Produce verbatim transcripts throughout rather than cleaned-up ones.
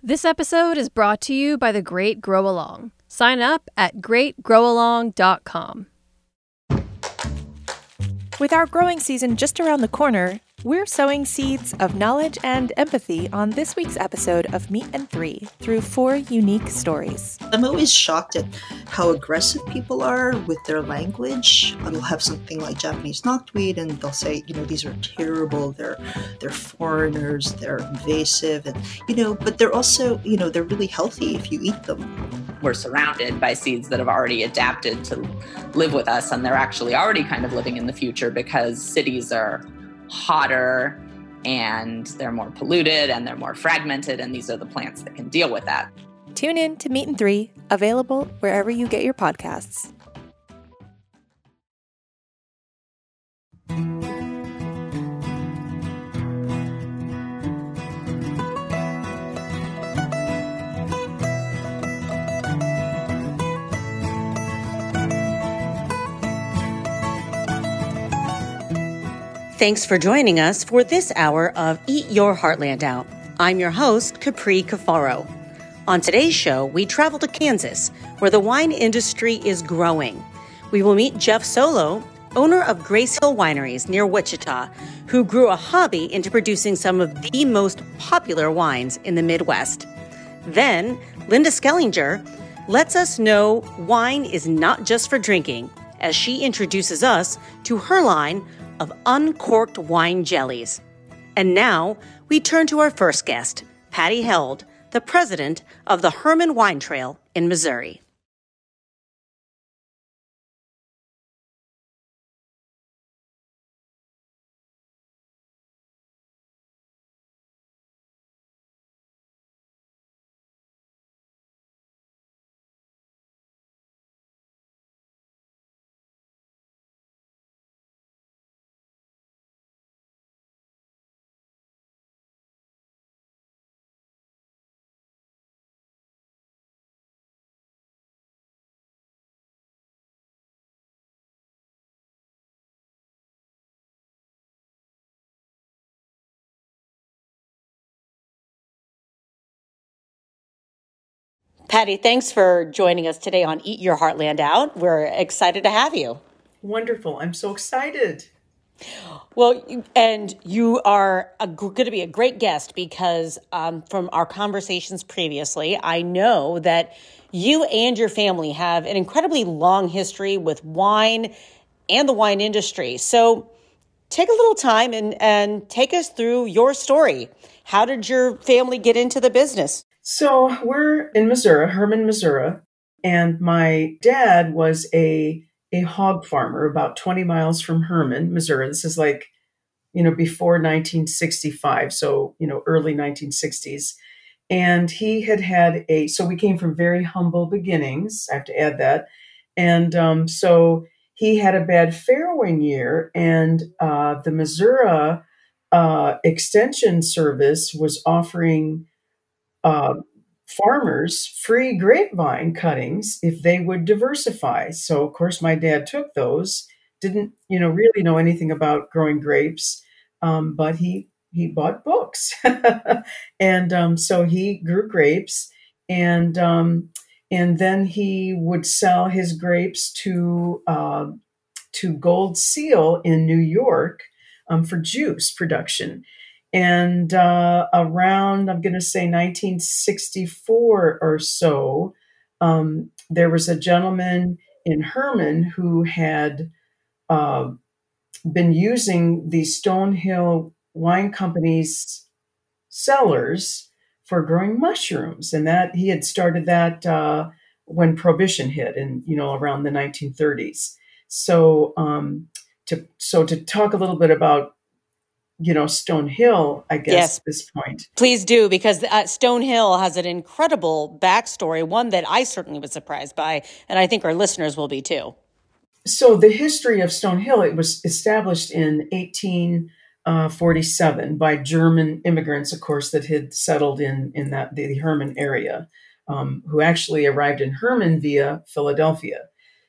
This episode is brought to you by The Great Grow Along. Sign up at great grow along dot com. With our growing season just around the corner, we're sowing seeds of knowledge and empathy on this week's episode of Meat and Three through four unique stories. I'm always shocked at how aggressive people are with their language. They'll have something like Japanese knotweed and they'll say, you know, these are terrible, they're they're foreigners, they're invasive, and you know, but they're also, you know, they're really healthy if you eat them. We're surrounded by seeds that have already adapted to live with us, and they're actually already kind of living in the future because cities are hotter and they're more polluted and they're more fragmented, and these are the plants that can deal with that. Tune in to Meat and Three, available wherever you get your podcasts. Thanks for joining us for this hour of Eat Your Heartland Out. I'm your host, Capri Cafaro. On today's show, we travel to Kansas, where the wine industry is growing. We will meet Jeff Solo, owner of Grace Hill Wineries near Wichita, who grew a hobby into producing some of the most popular wines in the Midwest. Then, Linda Skellinger lets us know wine is not just for drinking, as she introduces us to her line of uncorked wine jellies. And now we turn to our first guest, Patty Held, the president of the Hermann Wine Trail in Missouri. Patty, thanks for joining us today on Eat Your Heartland Out. We're excited to have you. Wonderful. I'm so excited. Well, and you are going to be a great guest because um, from our conversations previously, I know that you and your family have an incredibly long history with wine and the wine industry. So take a little time and, and take us through your story. How did your family get into the business? So we're in Missouri, Hermann, Missouri, and my dad was a a hog farmer about twenty miles from Hermann, Missouri. This is like, you know, before nineteen sixty-five, so, you know, early nineteen sixties. And he had had a, so we came from very humble beginnings, I have to add that. And um, so he had a bad farrowing year, and uh, the Missouri uh, Extension Service was offering Uh, farmers free grapevine cuttings if they would diversify. So, of course, my dad took those, didn't, you know, really know anything about growing grapes, um, but he he bought books. and um, so he grew grapes, and um, and then he would sell his grapes to uh, to Gold Seal in New York um, for juice production. And uh, around, I'm going to say nineteen sixty-four or so, um, there was a gentleman in Hermann who had uh, been using the Stonehill Wine Company's cellars for growing mushrooms. And that he had started that uh, when Prohibition hit in, you know, around the nineteen thirties. So um, to so to talk a little bit about you know, Stonehill, I guess, yes. At this point. Please do, because uh, Stonehill has an incredible backstory, one that I certainly was surprised by, and I think our listeners will be too. So the history of Stonehill, it was established in eighteen forty-seven by German immigrants, of course, that had settled in, in that the Hermann area, um, who actually arrived in Hermann via Philadelphia.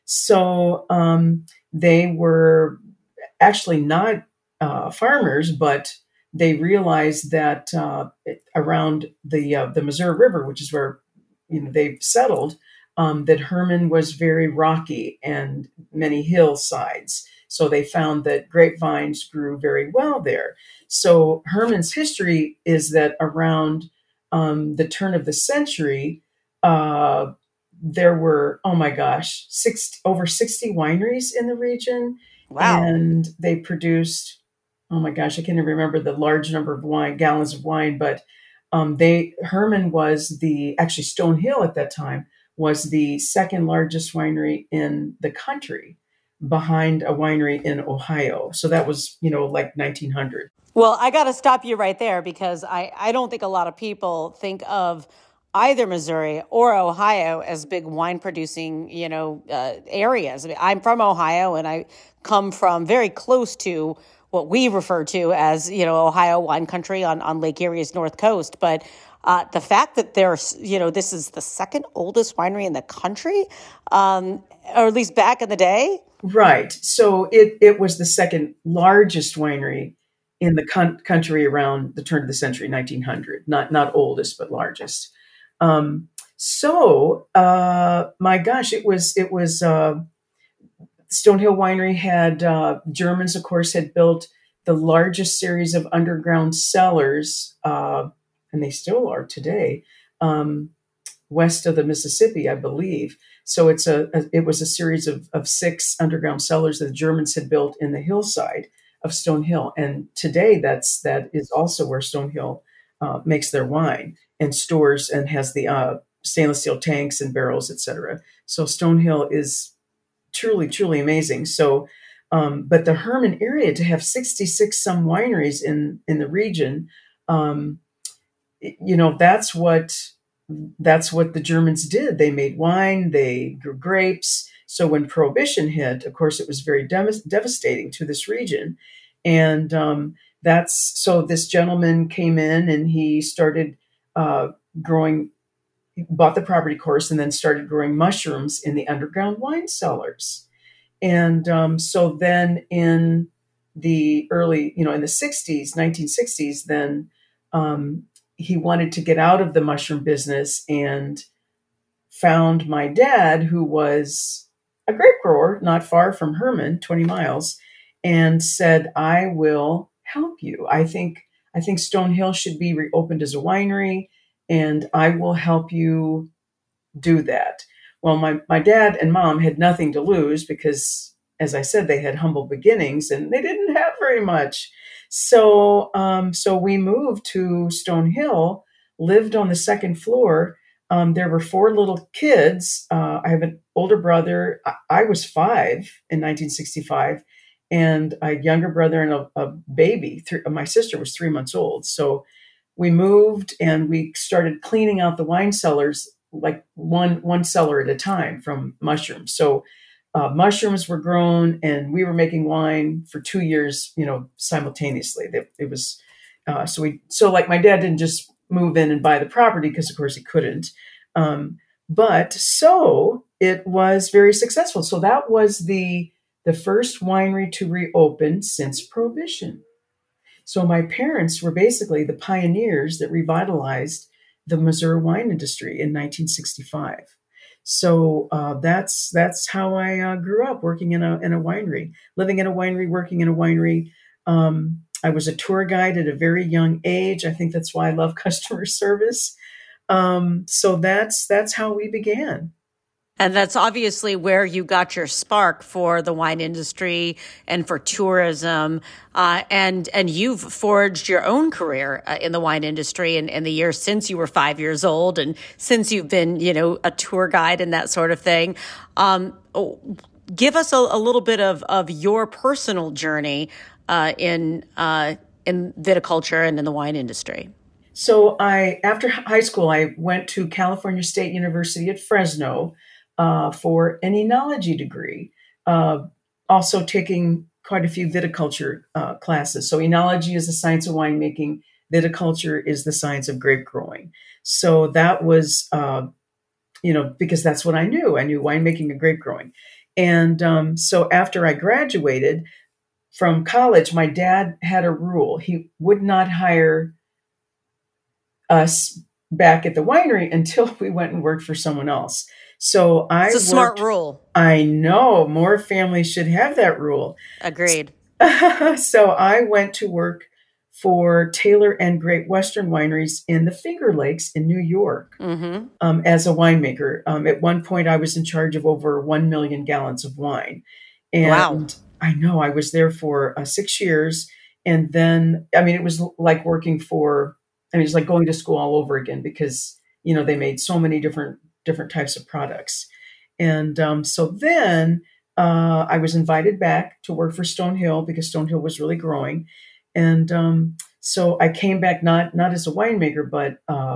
So um, they were actually not Uh, farmers, but they realized that uh, around the uh, the Missouri River, which is where you know they've settled, um, that Hermann was very rocky and many hillsides. So they found that grapevines grew very well there. So Hermann's history is that around um, the turn of the century, uh, there were, oh my gosh, six, over sixty wineries in the region. Wow. And they produced, oh my gosh, I can't even remember the large number of wine, gallons of wine, but um, they, Hermann was the, actually Stonehill at that time was the second largest winery in the country, behind a winery in Ohio. So that was, you know, like nineteen hundred. Well, I got to stop you right there because I, I don't think a lot of people think of either Missouri or Ohio as big wine producing, you know, uh, areas. I mean, I'm from Ohio and I come from very close to what we refer to as, you know, Ohio wine country on, on Lake Erie's north coast. But uh, the fact that there's, you know, this is the second oldest winery in the country, um, or at least back in the day. Right. So it, it was the second largest winery in the con- country around the turn of the century, nineteen hundred, not, not oldest, but largest. Um, so, uh, my gosh, it was, it was, uh, Stonehill Winery had, uh, Germans, of course, had built the largest series of underground cellars, uh, and they still are today, um, west of the Mississippi, I believe. So it's a, a it was a series of, of six underground cellars that the Germans had built in the hillside of Stonehill. And today that's, that is also where Stonehill uh, makes their wine and stores and has the uh, stainless steel tanks and barrels, et cetera. So Stonehill is truly, truly amazing. So, um, but the Hermann area, to have sixty-six some wineries in, in the region, um, you know, that's what, that's what the Germans did. They made wine, they grew grapes. So when Prohibition hit, of course, it was very dev- devastating to this region. And um, that's, so this gentleman came in and he started uh, growing, he bought the property course and then started growing mushrooms in the underground wine cellars. And um, so then in the early, you know, in the sixties, nineteen sixties, then um, he wanted to get out of the mushroom business and found my dad, who was a grape grower not far from Hermann, twenty miles, and said, I will help you. I think, I think Stonehill should be reopened as a winery and I will help you do that. Well, my, my dad and mom had nothing to lose because, as I said, they had humble beginnings and they didn't have very much. So, um, so we moved to Stonehill, lived on the second floor. Um, there were four little kids. Uh, I have an older brother. I, I was five in nineteen sixty-five, and a younger brother and a, a baby. Th- my sister was three months old. So we moved and we started cleaning out the wine cellars, like one one cellar at a time from mushrooms. So uh, mushrooms were grown and we were making wine for two years, you know, simultaneously. It, it was, uh, so we, so like my dad didn't just move in and buy the property because of course he couldn't. Um, but so it was very successful. So that was the, the first winery to reopen since Prohibition. So my parents were basically the pioneers that revitalized the Missouri wine industry in nineteen sixty-five. So uh, that's that's how I uh, grew up, working in a in a winery, living in a winery, working in a winery. Um, I was a tour guide at a very young age. I think that's why I love customer service. Um, so that's that's how we began. And that's obviously where you got your spark for the wine industry and for tourism. Uh, and and you've forged your own career uh, in the wine industry in, in the years since you were five years old and since you've been, you know, a tour guide and that sort of thing. Um, give us a, a little bit of, of your personal journey uh, in uh, in viticulture and in the wine industry. So I, after high school, I went to California State University at Fresno Uh, for an enology degree, uh, also taking quite a few viticulture uh, classes. So enology is the science of winemaking. Viticulture is the science of grape growing. So that was, uh, you know, because that's what I knew. I knew winemaking and grape growing. And um, so after I graduated, from college, my dad had a rule. He would not hire us back at the winery until we went and worked for someone else. So I It's a smart worked, rule. I know more families should have that rule. Agreed. So I went to work for Taylor and Great Western Wineries in the Finger Lakes in New York Mm-hmm. um, as a winemaker. Um, at one point, I was in charge of over one million gallons of wine. And Wow. I know I was there for uh, six years. And then, I mean, it was like working for, I mean, it's like going to school all over again because, you know, they made so many different different types of products. And um, so then uh, I was invited back to work for Stonehill because Stonehill was really growing. And um, so I came back not not as a winemaker, but uh,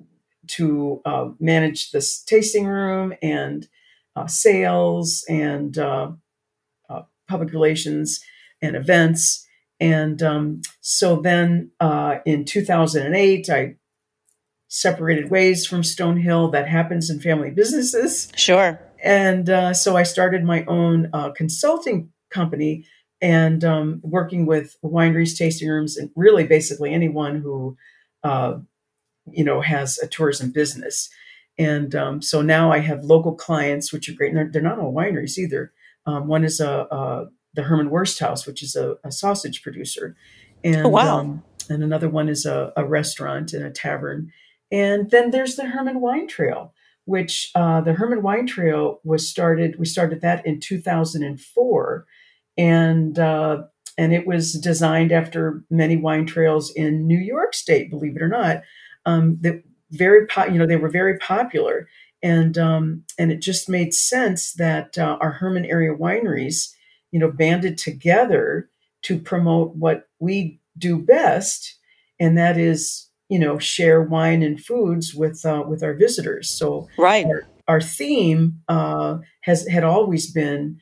to uh, manage this tasting room and uh, sales and uh, uh, public relations and events. And um, so then uh, in two thousand eight, I separated ways from Stonehill. That happens in family businesses. Sure. And uh, so I started my own uh, consulting company and um, working with wineries, tasting rooms, and really basically anyone who, uh, you know, has a tourism business. And um, so now I have local clients, which are great. And they're, they're not all wineries either. Um, one is a, a the Herman Wursthaus, which is a, a sausage producer. And, Oh, wow. um, and another one is a, a restaurant and a tavern. And then there's the Herman Wine Trail, which uh, the Herman Wine Trail was started. We started that in two thousand four, and uh, and it was designed after many wine trails in New York State. Believe it or not, um, that very po- you know they were very popular, and um, and it just made sense that uh, our Herman area wineries, you know, banded together to promote what we do best, and that is, you know, share wine and foods with uh, with our visitors. So Right. our, our theme uh, has had always been,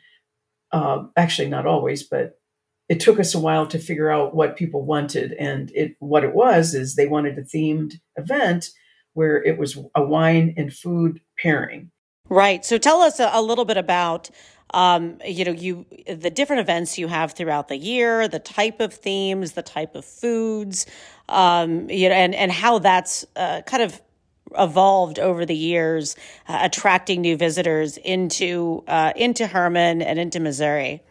uh, actually not always, but it took us a while to figure out what people wanted. And it what it was is they wanted a themed event where it was a wine and food pairing. Right. So tell us a, a little bit about, um, you know, you the different events you have throughout the year, the type of themes, the type of foods, um, you know, and and how that's uh, kind of evolved over the years, uh, attracting new visitors into uh, into Herman and into Missouri.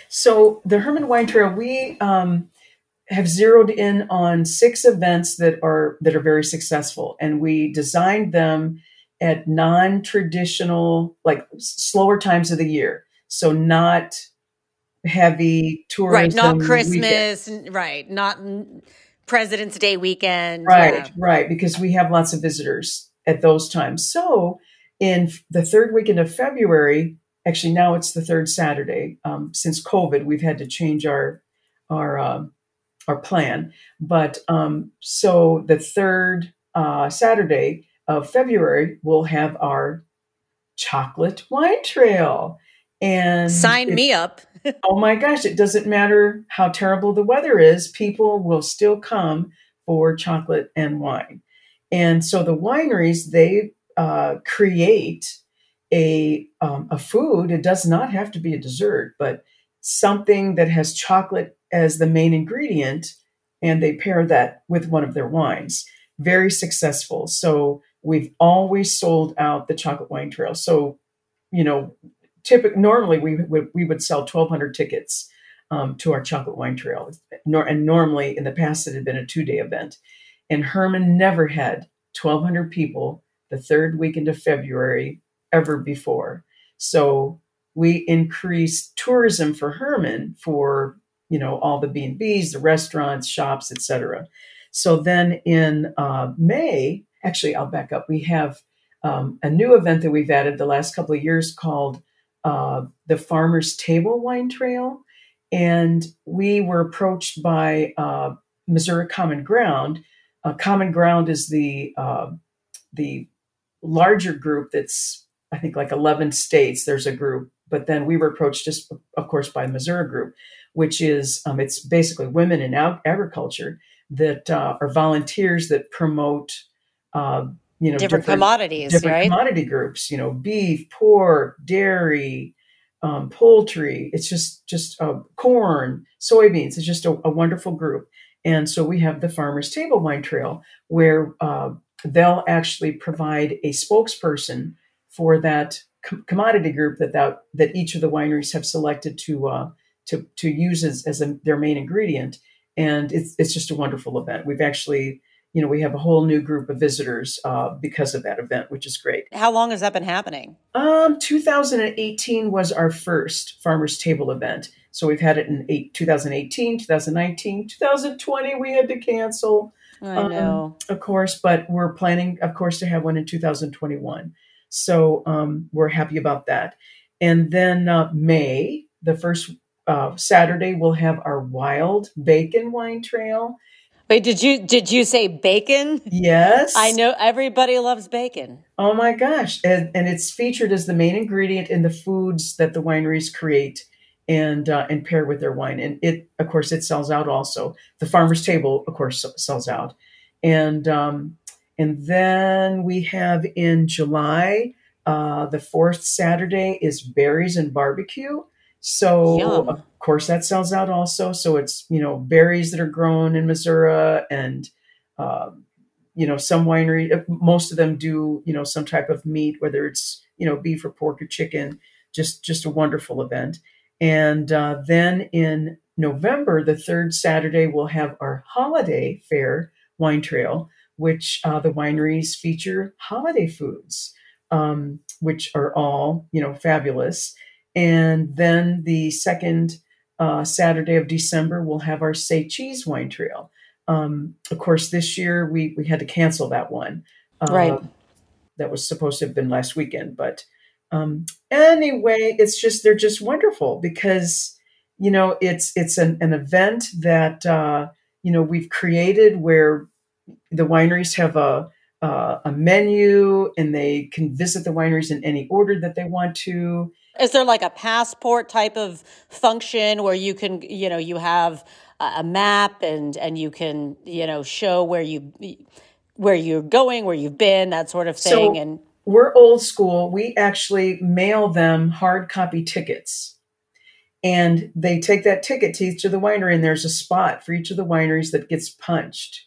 So the Herman Wine Trail, we um, have zeroed in on six events that are that are very successful, and we designed them at non-traditional, like slower times of the year. So not heavy tourism. Right. Not weekend. Christmas. n- Right. Not n- President's Day weekend. Right, Yeah. right, because we have lots of visitors at those times. So in f- the third weekend of February, actually now it's the third Saturday. Um, since COVID, we've had to change our our um our plan. But um, so the third uh, Saturday of February, we'll have our chocolate wine trail. And Sign it- me up. oh my gosh, it doesn't matter how terrible the weather is, people will still come for chocolate and wine. And so the wineries, they uh, create a, um, a food. It does not have to be a dessert, but something that has chocolate as the main ingredient, and they pair that with one of their wines. Very successful. So we've always sold out the chocolate wine trail. So, you know, typically, normally we would we would sell twelve hundred tickets um, to our chocolate wine trail, Nor- and normally in the past it had been a two day event. And Herman never had twelve hundred people the third weekend of February ever before. So we increased tourism for Herman for, you know, all the B and Bs, the restaurants, shops, et cetera. So then in uh, May, actually, I'll back up. We have um, a new event that we've added the last couple of years called uh, the Farmer's Table Wine Trail. And we were approached by uh, Missouri Common Ground. Uh, Common Ground is the uh, the larger group that's, I think, like eleven states. There's a group, but then we were approached just, of course, by Missouri Group, which is, um, it's basically women in ag- agriculture that uh, are volunteers that promote, uh, you know, Different, commodities, different right? commodity groups, you know, beef, pork, dairy, um, poultry. It's just just uh, corn, soybeans. It's just a, a wonderful group. And so we have the Farmers Table Wine Trail, where uh, they'll actually provide a spokesperson for that com- commodity group that, that that each of the wineries have selected to uh, to to use as, as a, their main ingredient. And it's it's just a wonderful event. We've actually, you know, we have a whole new group of visitors uh, because of that event, which is great. How long has that been happening? Um, two thousand eighteen was our first Farmers Table event. So we've had it in eight, twenty eighteen, twenty nineteen, twenty twenty. We had to cancel, I know, um, of course, but we're planning, of course, to have one in two thousand twenty-one. So um, we're happy about that. And then uh, May, the first uh, Saturday, we'll have our Wild Bacon Wine Trail. Wait, did you did you say bacon? Yes. I know everybody loves bacon. Oh my gosh. And, and it's featured as the main ingredient in the foods that the wineries create and uh, and pair with their wine. And it, of course, it sells out also. The Farmer's Table, of course, sells out. And um, and then we have in July, uh, the fourth Saturday is Berries and Barbecue. So, Yum. Of course, that sells out also. So it's, you know, berries that are grown in Missouri and, uh, you know, some winery, most of them do, you know, some type of meat, whether it's, you know, beef or pork or chicken, just, just a wonderful event. And uh, then in November, the third Saturday, we'll have our holiday fair wine trail, which uh, the wineries feature holiday foods, um, which are all, you know, fabulous. And then the second uh, Saturday of December, we'll have our Say Cheese Wine Trail. Um, of course, this year we we had to cancel that one. Uh, Right. That was supposed to have been last weekend. But um, anyway, it's just, they're just wonderful because, you know, it's it's an, an event that, uh, you know, we've created where the wineries have a, uh, a menu and they can visit the wineries in any order that they want to. Is there like a passport type of function where you can, you know, you have a map and and you can, you know, show where you where you're going, where you've been, that sort of thing? So and we're old school. We actually mail them hard copy tickets. And they take that ticket to each of the winery, and there's a spot for each of the wineries that gets punched.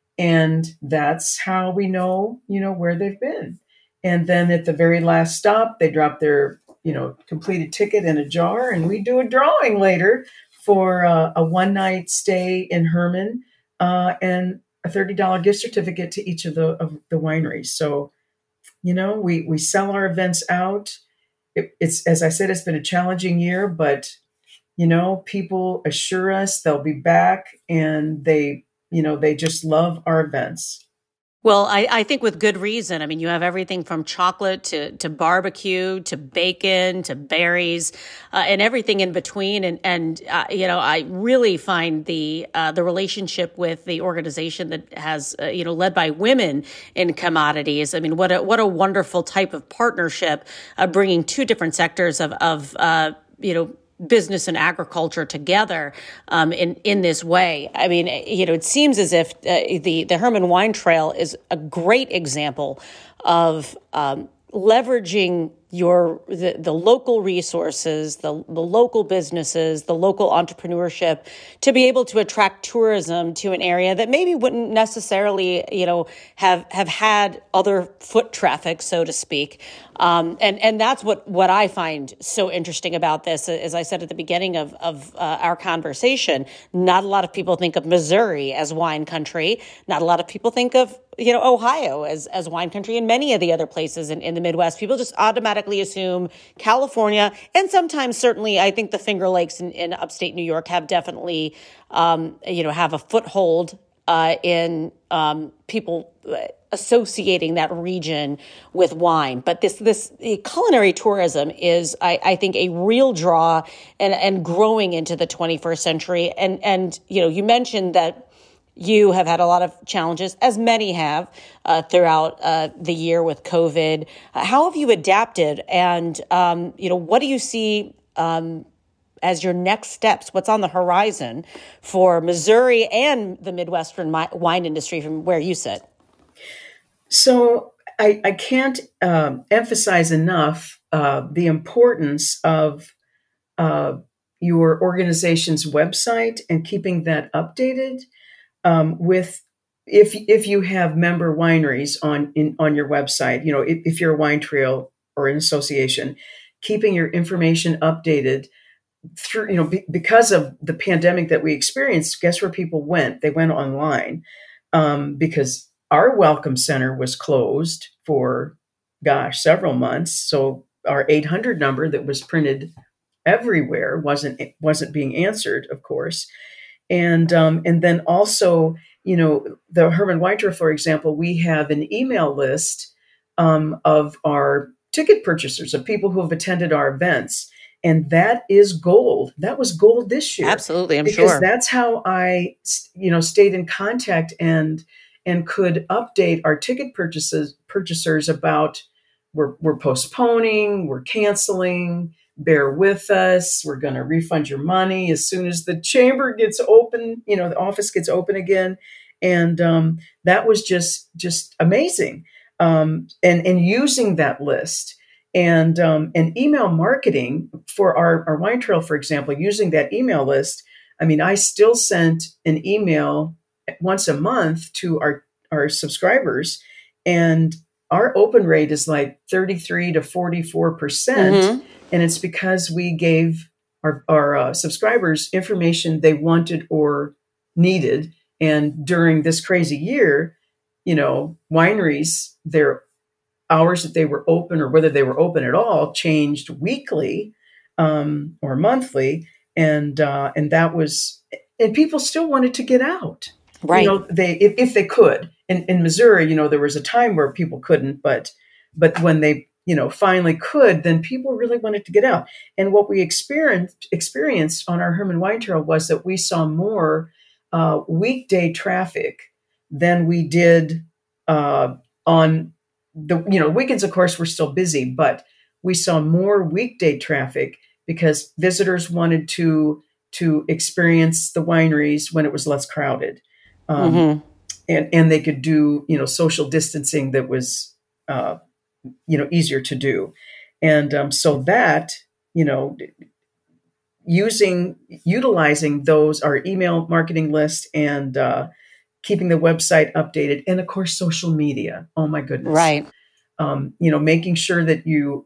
And that's how we know, you know, where they've been. And then at the very last stop, they drop their, you know, completed ticket in a jar, and we do a drawing later for uh, a one night stay in Herman uh, and a thirty dollars gift certificate to each of the of the wineries. So, you know, we we sell our events out. It, it's, as I said, it's been a challenging year, but, you know, people assure us they'll be back, and they, you know, they just love our events. Well, I, I think with good reason. I mean, you have everything from chocolate to, to barbecue to bacon to berries uh, and everything in between. And, and uh, you know, I really find the uh, the relationship with the organization that has, uh, you know, led by women in commodities. I mean, what a, what a wonderful type of partnership, uh, bringing two different sectors of, of uh, you know, business and agriculture together um, in in this way. I mean, you know, it seems as if uh, the the Herman Wine Trail is a great example of um, leveraging your the, the local resources, the, the local businesses, the local entrepreneurship to be able to attract tourism to an area that maybe wouldn't necessarily, you know, have have had other foot traffic, so to speak. Um, and and that's what what I find so interesting about this. As I said at the beginning of of uh, our conversation, not a lot of people think of Missouri as wine country. Not a lot of people think of, you know, Ohio as as wine country, and many of the other places in, in the Midwest. People just automatically assume California, and sometimes certainly I think the Finger Lakes in, in upstate New York have definitely, um, you know, have a foothold uh, in um, people associating that region with wine. But this this culinary tourism is, I, I think, a real draw and and growing into the twenty-first century. And and you know, you mentioned that you have had a lot of challenges, as many have, uh, throughout uh, the year with COVID. Uh, how have you adapted? And, um, you know, what do you see um, as your next steps? What's on the horizon for Missouri and the Midwestern mi- wine industry from where you sit? So I, I can't um, emphasize enough uh, the importance of uh, your organization's website and keeping that updated um, with if if you have member wineries on in, on your website, you know, if, if you're a wine trail or an association, keeping your information updated through, you know, be, because of the pandemic that we experienced, guess where people went? They went online um, because our welcome center was closed for, gosh, several months. So our eight hundred number that was printed everywhere wasn't wasn't being answered, of course. And um, and then also, you know, the Hermann Wine Trail, for example, we have an email list um, of our ticket purchasers, of people who have attended our events. And that is gold. That was gold this year. Absolutely, I'm because sure. That's how I, you know, stayed in contact and and could update our ticket purchases purchasers about we're we're postponing, we're canceling, bear with us, we're going to refund your money as soon as the chamber gets open, you know, the office gets open again. And um, that was just just amazing. Um, and and using that list. And um, and email marketing for our, our wine trail, for example, using that email list. I mean, I still sent an email once a month to our, our subscribers, and our open rate is like thirty-three to forty-four percent. Mm-hmm. And it's because we gave our, our uh, subscribers information they wanted or needed. And during this crazy year, you know, wineries, they're hours that they were open or whether they were open at all changed weekly um, or monthly. And uh, and that was, and people still wanted to get out. Right. You know, they, if, if they could. In, in Missouri, you know, there was a time where people couldn't, but, but when they, you know, finally could, then people really wanted to get out. And what we experienced, experienced on our Hermann Wine Trail was that we saw more uh, weekday traffic than we did uh, on the, you know, weekends, of course, were still busy, but we saw more weekday traffic because visitors wanted to to experience the wineries when it was less crowded, um, mm-hmm. and and they could do, you know, social distancing that was uh, you know easier to do, and um, so that, you know, using utilizing those, our email marketing list and uh, keeping the website updated, and of course, social media. Oh my goodness. Right. Um, you know, making sure that you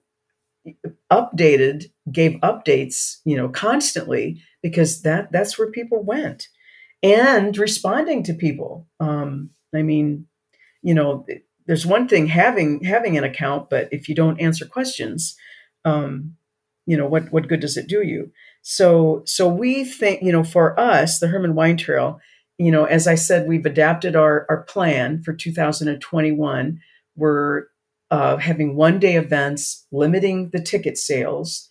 updated, gave updates, you know, constantly, because that that's where people went, and responding to people. Um, I mean, you know, there's one thing having, having an account, but if you don't answer questions, um, you know, what, what good does it do you? So, so we think, you know, for us, the Hermann Wine Trail, you know, as I said, we've adapted our, our plan for two thousand twenty-one. We're uh, having one day events, limiting the ticket sales.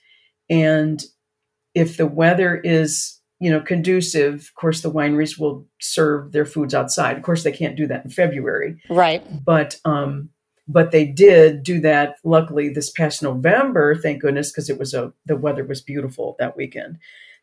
And if the weather is, you know, conducive, of course, the wineries will serve their foods outside. Of course, they can't do that in February. Right. But, um, but they did do that, luckily, this past November, thank goodness, because it was a, the weather was beautiful that weekend.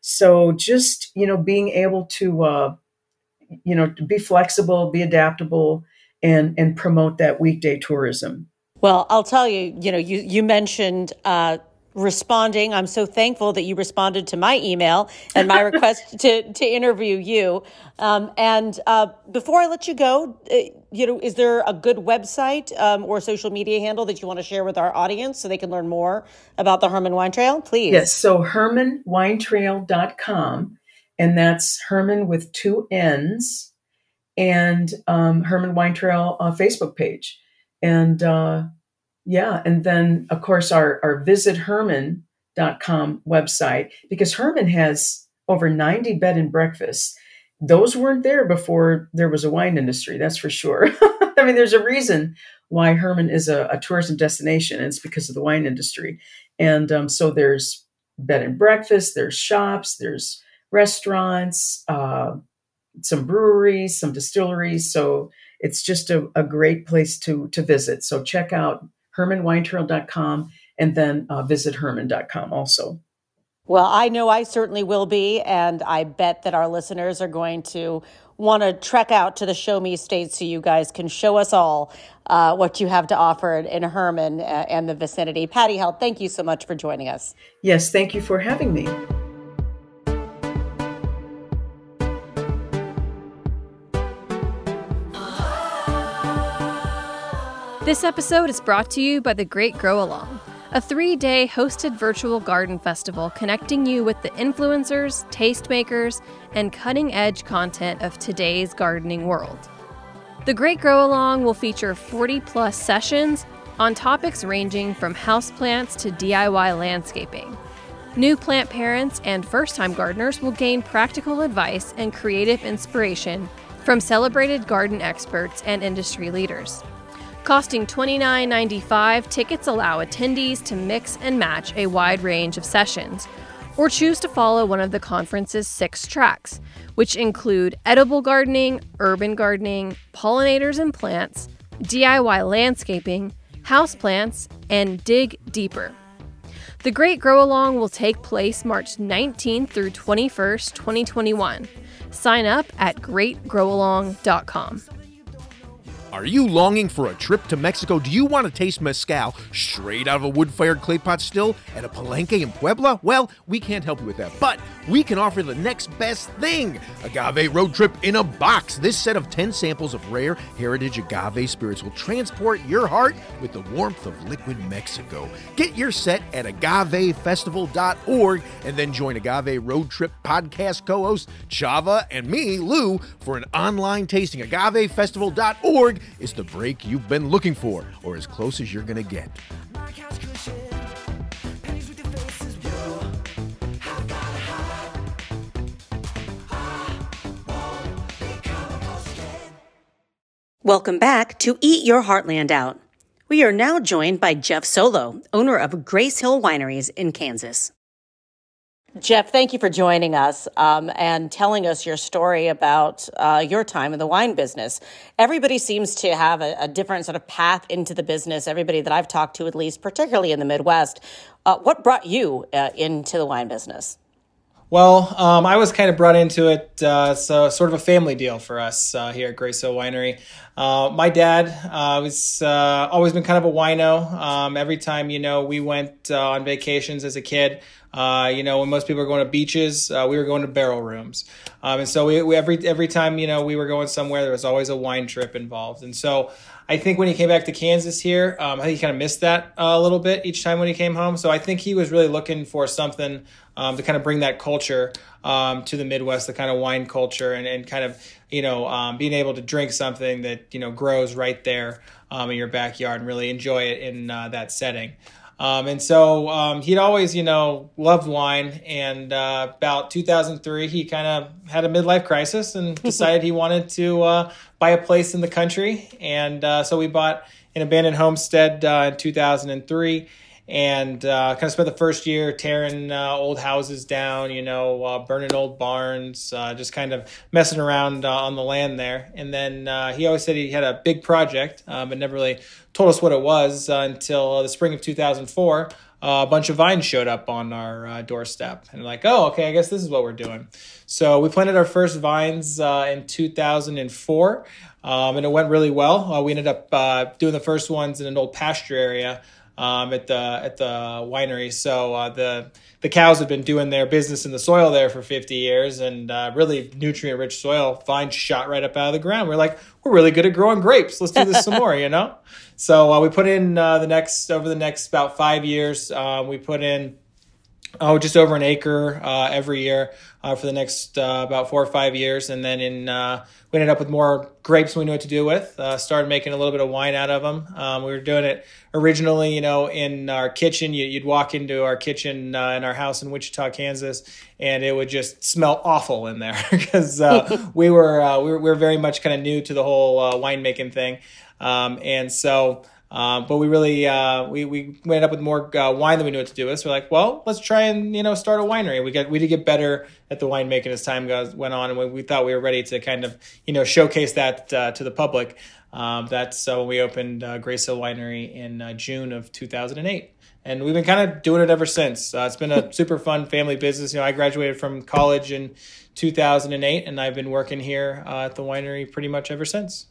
So just, you know, being able to, uh, you know, to be flexible, be adaptable, and and promote that weekday tourism. Well, I'll tell you, you know, you, you mentioned uh, responding. I'm so thankful that you responded to my email and my request to, to interview you. Um, and uh, before I let you go, uh, you know, is there a good website um, or social media handle that you want to share with our audience so they can learn more about the Hermann Wine Trail? Please. Yes. So hermann wine trail dot com, and that's Hermann with two N's, and um, Hermann Wine Trail uh, Facebook page. And uh, yeah, and then of course our, our visit hermann dot com website, because Hermann has over ninety bed and breakfasts. Those weren't there before there was a wine industry, that's for sure. I mean, there's a reason why Hermann is a, a tourism destination, and it's because of the wine industry. And um, so there's bed and breakfast, there's shops, there's restaurants, uh, some breweries, some distilleries. So it's just a, a great place to, to visit. So check out hermann wine trail dot com and then uh, visit hermann dot com also. Well, I know I certainly will be, and I bet that our listeners are going to want to trek out to the Show Me State so you guys can show us all uh, what you have to offer in Herman uh, and the vicinity. Patty Held, thank you so much for joining us. Yes, thank you for having me. This episode is brought to you by The Great Grow Along, a three-day hosted virtual garden festival connecting you with the influencers, tastemakers, and cutting-edge content of today's gardening world. The Great Grow Along will feature forty-plus sessions on topics ranging from houseplants to D I Y landscaping. New plant parents and first-time gardeners will gain practical advice and creative inspiration from celebrated garden experts and industry leaders. Costing twenty-nine ninety-five, tickets allow attendees to mix and match a wide range of sessions, or choose to follow one of the conference's six tracks, which include edible gardening, urban gardening, pollinators and plants, D I Y landscaping, houseplants, and dig deeper. The Great Grow Along will take place March nineteenth through twenty-first, twenty twenty-one. Sign up at great grow along dot com. Are you longing for a trip to Mexico? Do you want to taste mezcal straight out of a wood-fired clay pot still at a Palenque in Puebla? Well, we can't help you with that, but we can offer the next best thing. Agave Road Trip in a Box. This set of ten samples of rare heritage agave spirits will transport your heart with the warmth of liquid Mexico. Get your set at agave festival dot org and then join Agave Road Trip podcast co-host Chava and me, Lou, for an online tasting. agave festival dot org is the break you've been looking for, or as close as you're gonna get. Welcome back to Eat Your Heartland Out. We are now joined by Jeff Solo, owner of Grace Hill Wineries in Kansas. Jeff, thank you for joining us um, and telling us your story about uh, your time in the wine business. Everybody seems to have a, a different sort of path into the business, everybody that I've talked to, at least, particularly in the Midwest. Uh, what brought you uh, into the wine business? Well, um, I was kind of brought into it, uh, so sort of a family deal for us uh, here at Grace Hill Winery. Uh, my dad uh, was uh, always been kind of a wino. Um, every time, you know, we went uh, on vacations as a kid, uh, you know, when most people were going to beaches, uh, we were going to barrel rooms. Um, and so we, we every every time, you know, we were going somewhere, there was always a wine trip involved. And so I think when he came back to Kansas here, um, I think he kind of missed that uh, a little bit each time when he came home. So I think he was really looking for something um, to kind of bring that culture um, to the Midwest, the kind of wine culture, and, and kind of, you know, um, being able to drink something that, you know, grows right there um, in your backyard and really enjoy it in uh, that setting. Um, and so um, he'd always, you know, loved wine. And uh, about two thousand three, he kind of had a midlife crisis and decided he wanted to uh, buy a place in the country. And uh, so we bought an abandoned homestead uh, in two thousand three and uh, kind of spent the first year tearing uh, old houses down, you know, uh, burning old barns, uh, just kind of messing around uh, on the land there. And then uh, he always said he had a big project, um, but never really told us what it was uh, until uh, the spring of two thousand four. Uh, a bunch of vines showed up on our uh, doorstep, and like, oh, okay, I guess this is what we're doing. So we planted our first vines uh, in two thousand four, um, and it went really well. Uh, we ended up uh, doing the first ones in an old pasture area um, at the at the winery. So uh, the the cows have been doing their business in the soil there for fifty years, and uh, really nutrient-rich soil. Vines shot right up out of the ground. We're like, we're really good at growing grapes. Let's do this some more, you know? So uh, we put in uh, the next, over the next about five years, uh, we put in, oh, just over an acre uh, every year uh, for the next uh, about four or five years. And then in uh, we ended up with more grapes than we knew what to do with, uh, started making a little bit of wine out of them. Um, we were doing it originally, you know, in our kitchen. You, you'd walk into our kitchen uh, in our house in Wichita, Kansas, and it would just smell awful in there because uh, we were uh, we were we were very much kind of new to the whole uh, winemaking thing. Um, and so, um, but we really, uh, we, we ended up with more uh, wine than we knew what to do with. So we're like, well, let's try and, you know, start a winery. We got, we did get better at the winemaking as time goes, went on. And we, we thought we were ready to kind of, you know, showcase that uh, to the public. Um, that's uh, when we opened uh, Grace Hill Winery in uh, June of two thousand eight. And we've been kind of doing it ever since. Uh, it's been a super fun family business. You know, I graduated from college in two thousand eight, and I've been working here uh, at the winery pretty much ever since.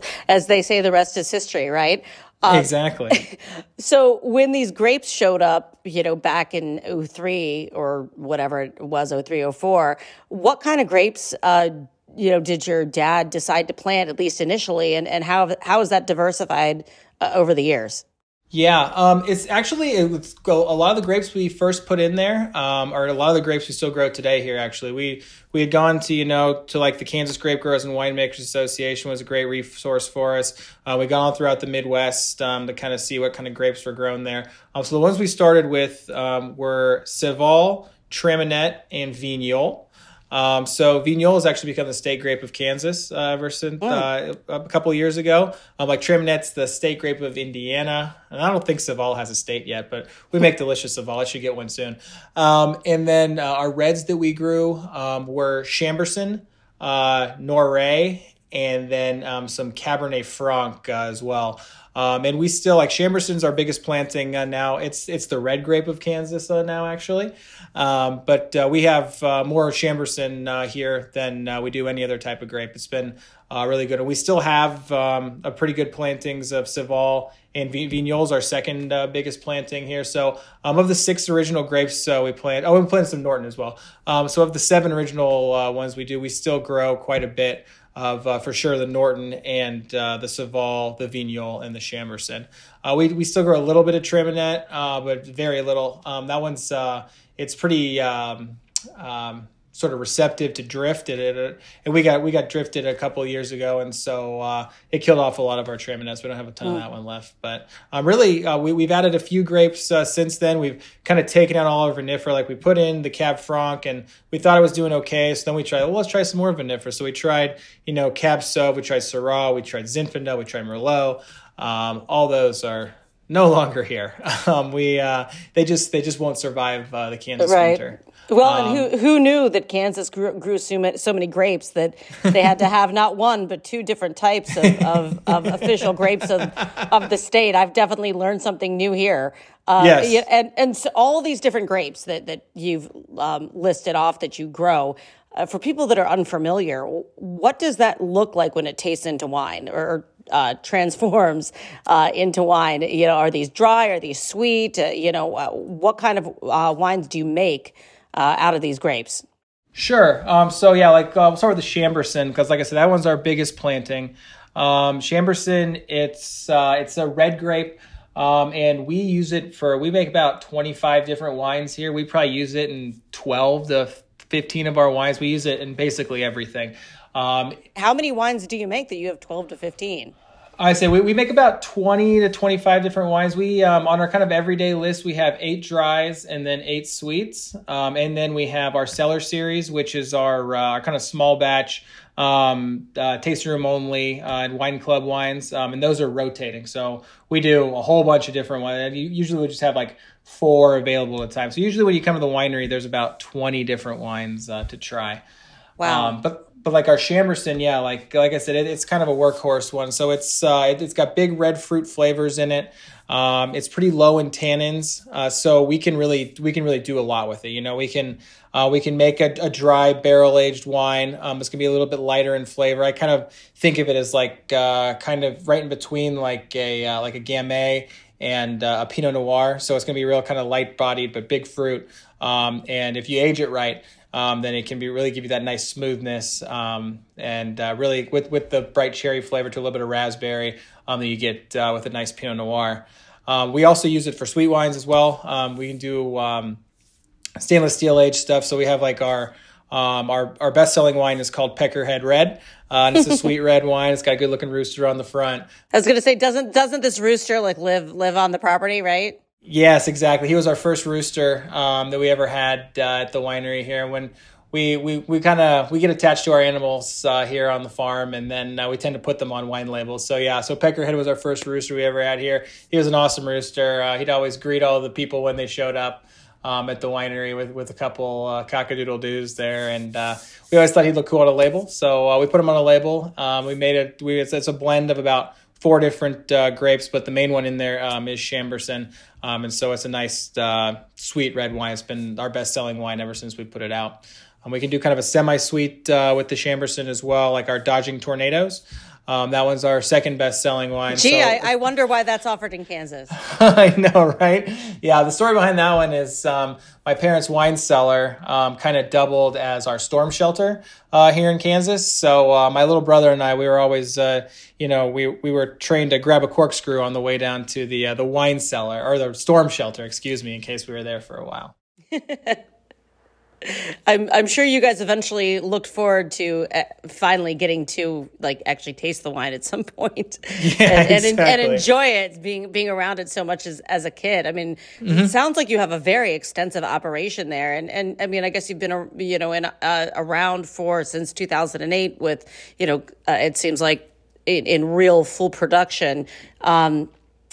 As they say, the rest is history, right? Um, exactly. So when these grapes showed up, you know, back in oh three or whatever it was, oh three, oh four, what kind of grapes, uh, you know, did your dad decide to plant, at least initially, and, and how how is that diversified uh, over the years? Yeah, um, it's actually it's a lot of the grapes we first put in there, um, or a lot of the grapes we still grow today here. Actually, we we had gone to you know to like the Kansas Grape Growers and Winemakers Association was a great resource for us. Uh, we got on throughout the Midwest um, to kind of see what kind of grapes were grown there. Um, so the ones we started with um, were Saval, Traminette, and Vignoles. Um, so Vignoles has actually become the state grape of Kansas uh, ever since uh, a couple of years ago. Um, like Traminette's the state grape of Indiana, and I don't think Saval has a state yet, but we make delicious Saval. I should get one soon. Um, and then uh, our reds that we grew um, were Chambourcin, uh, Noret, and then um, some Cabernet Franc uh, as well. Um, and we still like Chambourcin's our biggest planting uh, now. It's it's the red grape of Kansas uh, now actually, um, but uh, we have uh, more Chambourcin uh, here than uh, we do any other type of grape. It's been uh, really good, and we still have um, a pretty good plantings of Saval and Vignoles, our second uh, biggest planting here. So um, of the six original grapes uh, we plant, oh, we planted some Norton as well. Um, so of the seven original uh, ones we do, we still grow quite a bit of uh, for sure the Norton and uh, the Saval, the Vignoles, and the Chambourcin. Uh, we we still grow a little bit of Traminette, uh, but very little. Um, that one's uh, it's pretty um, um, sort of receptive to drift, and, it, and we got we got drifted a couple of years ago, and so uh, it killed off a lot of our Traminettes. We don't have a ton mm. of that one left, but um, really uh, we we've added a few grapes uh, since then. We've kind of taken out all our vinifera. Like we put in the Cab Franc, and we thought it was doing okay. So then we tried, well, let's try some more vinifera. So we tried, you know, Cab Sauv, we tried Syrah, we tried Zinfandel, we tried Merlot. Um, all those are no longer here. Um, we uh, they just they just won't survive uh, the Kansas right. winter. Well, um, and who who knew that Kansas grew, grew so, many, so many grapes that they had to have not one but two different types of, of, of official grapes of, of the state. I've definitely learned something new here. Uh, yes. And and so all these different grapes that that you've um, listed off that you grow. Uh, for people that are unfamiliar, what does that look like when it tastes into wine or uh, transforms uh, into wine? You know, are these dry? Are these sweet? Uh, you know, uh, what kind of uh, wines do you make uh, out of these grapes? Sure. Um, so yeah, like uh, we'll start with the Chambourcin because, like I said, that one's our biggest planting. Um, Chambourcin, it's uh, it's a red grape. Um, and we use it for, we make about twenty-five different wines here. We probably use it in twelve to fifteen of our wines. We use it in basically everything. Um, How many wines do you make that you have twelve to fifteen? I say we, we make about twenty to twenty-five different wines. We, um, on our kind of everyday list, we have eight dries and then eight sweets. Um, and then we have our cellar series, which is our, uh, our kind of small batch, um, uh, tasting room only, uh, and wine club wines. Um, and those are rotating. So we do a whole bunch of different ones. Usually we just have like four available at a time. So usually when you come to the winery, there's about twenty different wines, uh, to try. Wow. Um, but, But like our Chambourcin, yeah, like like I said, it, it's kind of a workhorse one. So it's uh, it, it's got big red fruit flavors in it. Um, it's pretty low in tannins, uh, so we can really we can really do a lot with it. You know, we can uh, we can make a, a dry barrel aged wine. Um, it's gonna be a little bit lighter in flavor. I kind of think of it as like uh, kind of right in between like a uh, like a Gamay and uh, a Pinot Noir. So it's gonna be real kind of light bodied but big fruit. Um, and if you age it right, Um, then it can be really give you that nice smoothness um, and uh, really with, with the bright cherry flavor to a little bit of raspberry um, that you get uh, with a nice Pinot Noir. Um, we also use it for sweet wines as well. Um, we can do um, stainless steel aged stuff. So we have like our um, our our best selling wine is called Peckerhead Red, uh, and it's a sweet red wine. It's got a good looking rooster on the front. I was going to say, doesn't doesn't this rooster like live live on the property, right? Yes, exactly. He was our first rooster um, that we ever had uh, at the winery here. When we we we kind of we get attached to our animals uh, here on the farm, and then uh, we tend to put them on wine labels. So yeah, so Peckerhead was our first rooster we ever had here. He was an awesome rooster. Uh, he'd always greet all the people when they showed up. um, at the winery with, with a couple uh, cock-a-doodle-doos there. And uh, we always thought he'd look cool on a label. So uh, we put him on a label. Um, we made it, we, it's, it's a blend of about four different uh, grapes, but the main one in there um, is Chambourcin. Um, and so it's a nice, uh, sweet red wine. It's been our best-selling wine ever since we put it out. Um, we can do kind of a semi-sweet uh, with the Chambourcin as well, like our Dodging Tornadoes. Um, that one's our second best-selling wine. Gee, so, I, I wonder why that's offered in Kansas. I know, right? Yeah, the story behind that one is um, my parents' wine cellar um, kind of doubled as our storm shelter uh, here in Kansas. So uh, my little brother and I, we were always, uh, you know, we we were trained to grab a corkscrew on the way down to the uh, the wine cellar, or the storm shelter, excuse me, in case we were there for a while. I'm I'm sure you guys eventually looked forward to uh, finally getting to like actually taste the wine at some point, yeah, and, and, exactly. and enjoy it, being being around it so much as, as a kid. I mean, Mm-hmm. it sounds like you have a very extensive operation there, and and I mean, I guess you've been a- you know in uh, around for since two thousand eight with you know uh, it seems like in, in real full production, um,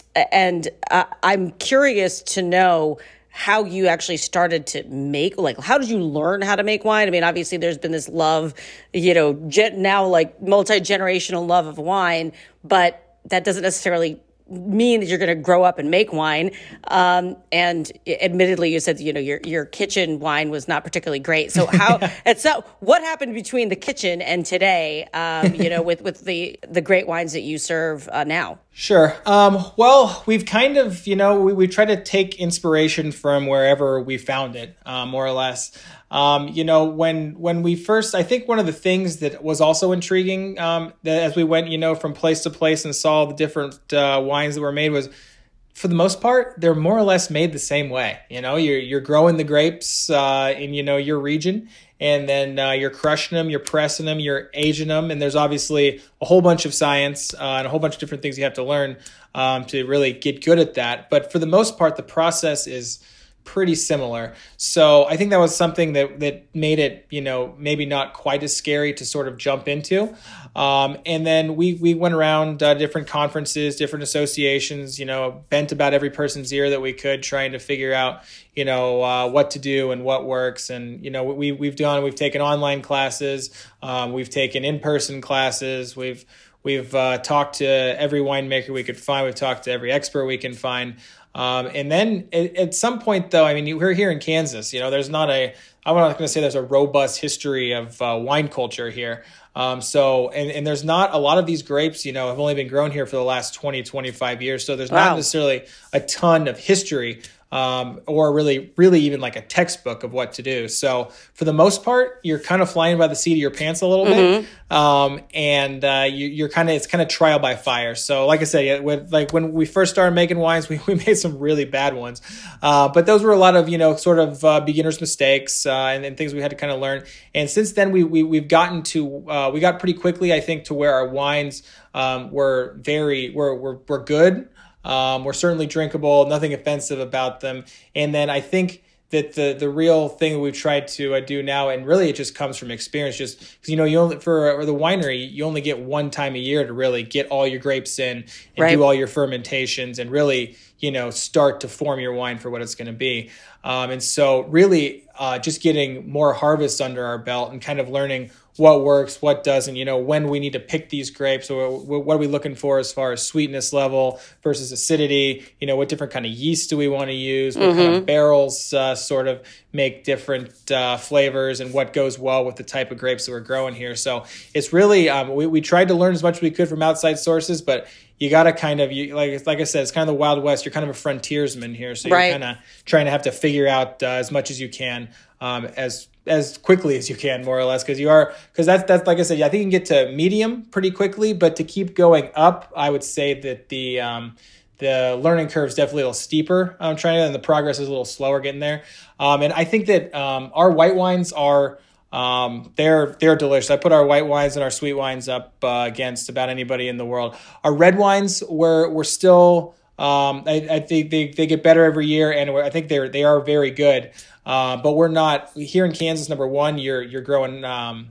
and uh, I'm curious to know how you actually started to make, like, how did you learn how to make wine? I mean, obviously there's been this love, you know, gen- now like multi-generational love of wine, but that doesn't necessarily mean that you're going to grow up and make wine. Um, and admittedly, you said, you know, your, your kitchen wine was not particularly great. So how, and so what happened between the kitchen and today, um, you know, with, with the, the great wines that you serve uh, now? Sure. Um, well, we've kind of, you know, we, we try to take inspiration from wherever we found it, uh, more or less. Um, you know, when when we first, I think one of the things that was also intriguing um, that as we went, you know, from place to place and saw the different uh, wines that were made was, for the most part, they're more or less made the same way. You know, you're you're growing the grapes uh, in, you know, your region, and then uh, you're crushing them, you're pressing them, you're aging them, and there's obviously a whole bunch of science uh, and a whole bunch of different things you have to learn um, to really get good at that. But for the most part, the process is pretty similar. So I think that was something that that made it, you know, maybe not quite as scary to sort of jump into. Um, and then we we went around uh, different conferences, different associations, you know, bent about every person's ear that we could, trying to figure out, you know, uh, what to do and what works. And, you know, we, we've done, we've taken online classes, um, we've taken in-person classes, we've We've uh, talked to every winemaker we could find. We've talked to every expert we can find. Um, and then at, at some point, though, I mean, we're here in Kansas. You know, there's not a, I'm not going to say there's a robust history of uh, wine culture here. Um, so, and, and there's not a lot of these grapes, you know, have only been grown here for the last twenty, twenty-five years. So there's Wow. not necessarily a ton of history. Um, or really, really even like a textbook of what to do. So for the most part, you're kind of flying by the seat of your pants a little Mm-hmm. bit. Um, and uh, you, you're kind of, it's kind of trial by fire. So like I said, yeah, when, like when we first started making wines, we, we made some really bad ones. Uh, but those were a lot of, you know, sort of uh, beginner's mistakes uh, and, and things we had to kind of learn. And since then, we, we, we've gotten to, uh, we got pretty quickly, I think, to where our wines um, were very, were, were, were good. Um, we're certainly drinkable, nothing offensive about them. And then I think that the the real thing we've tried to uh, do now, and really it just comes from experience, just because, you know, you only, for uh, the winery, you only get one time a year to really get all your grapes in and Right. do all your fermentations and really, you know, start to form your wine for what it's going to be. Um, and so really uh, just getting more harvests under our belt and kind of learning what works, what doesn't, you know, when we need to pick these grapes, or what are we looking for as far as sweetness level versus acidity, you know, what different kind of yeast do we want to use, what kind of barrels uh, sort of make different uh, flavors, and what goes well with the type of grapes that we're growing here. So it's really, um, we, we tried to learn as much as we could from outside sources, but you got to kind of, you, like like I said, it's kind of the Wild West. You're kind of a frontiersman here. So you're Right. kind of trying to have to figure out uh, as much as you can um, as as quickly as you can, more or less, because you are, because that's, that's like I said, I think you can get to medium pretty quickly, but to keep going up, I would say that the um, the learning curve is definitely a little steeper. I'm trying to, and the progress is a little slower getting there. Um, and I think that um, our white wines are, um, they're they're delicious. I put our white wines and our sweet wines up uh, against about anybody in the world. Our red wines were we're still. Um, I, I think they, they get better every year, and I think they're they are very good. Uh, but we're not here in Kansas. Number one, you're you're growing um,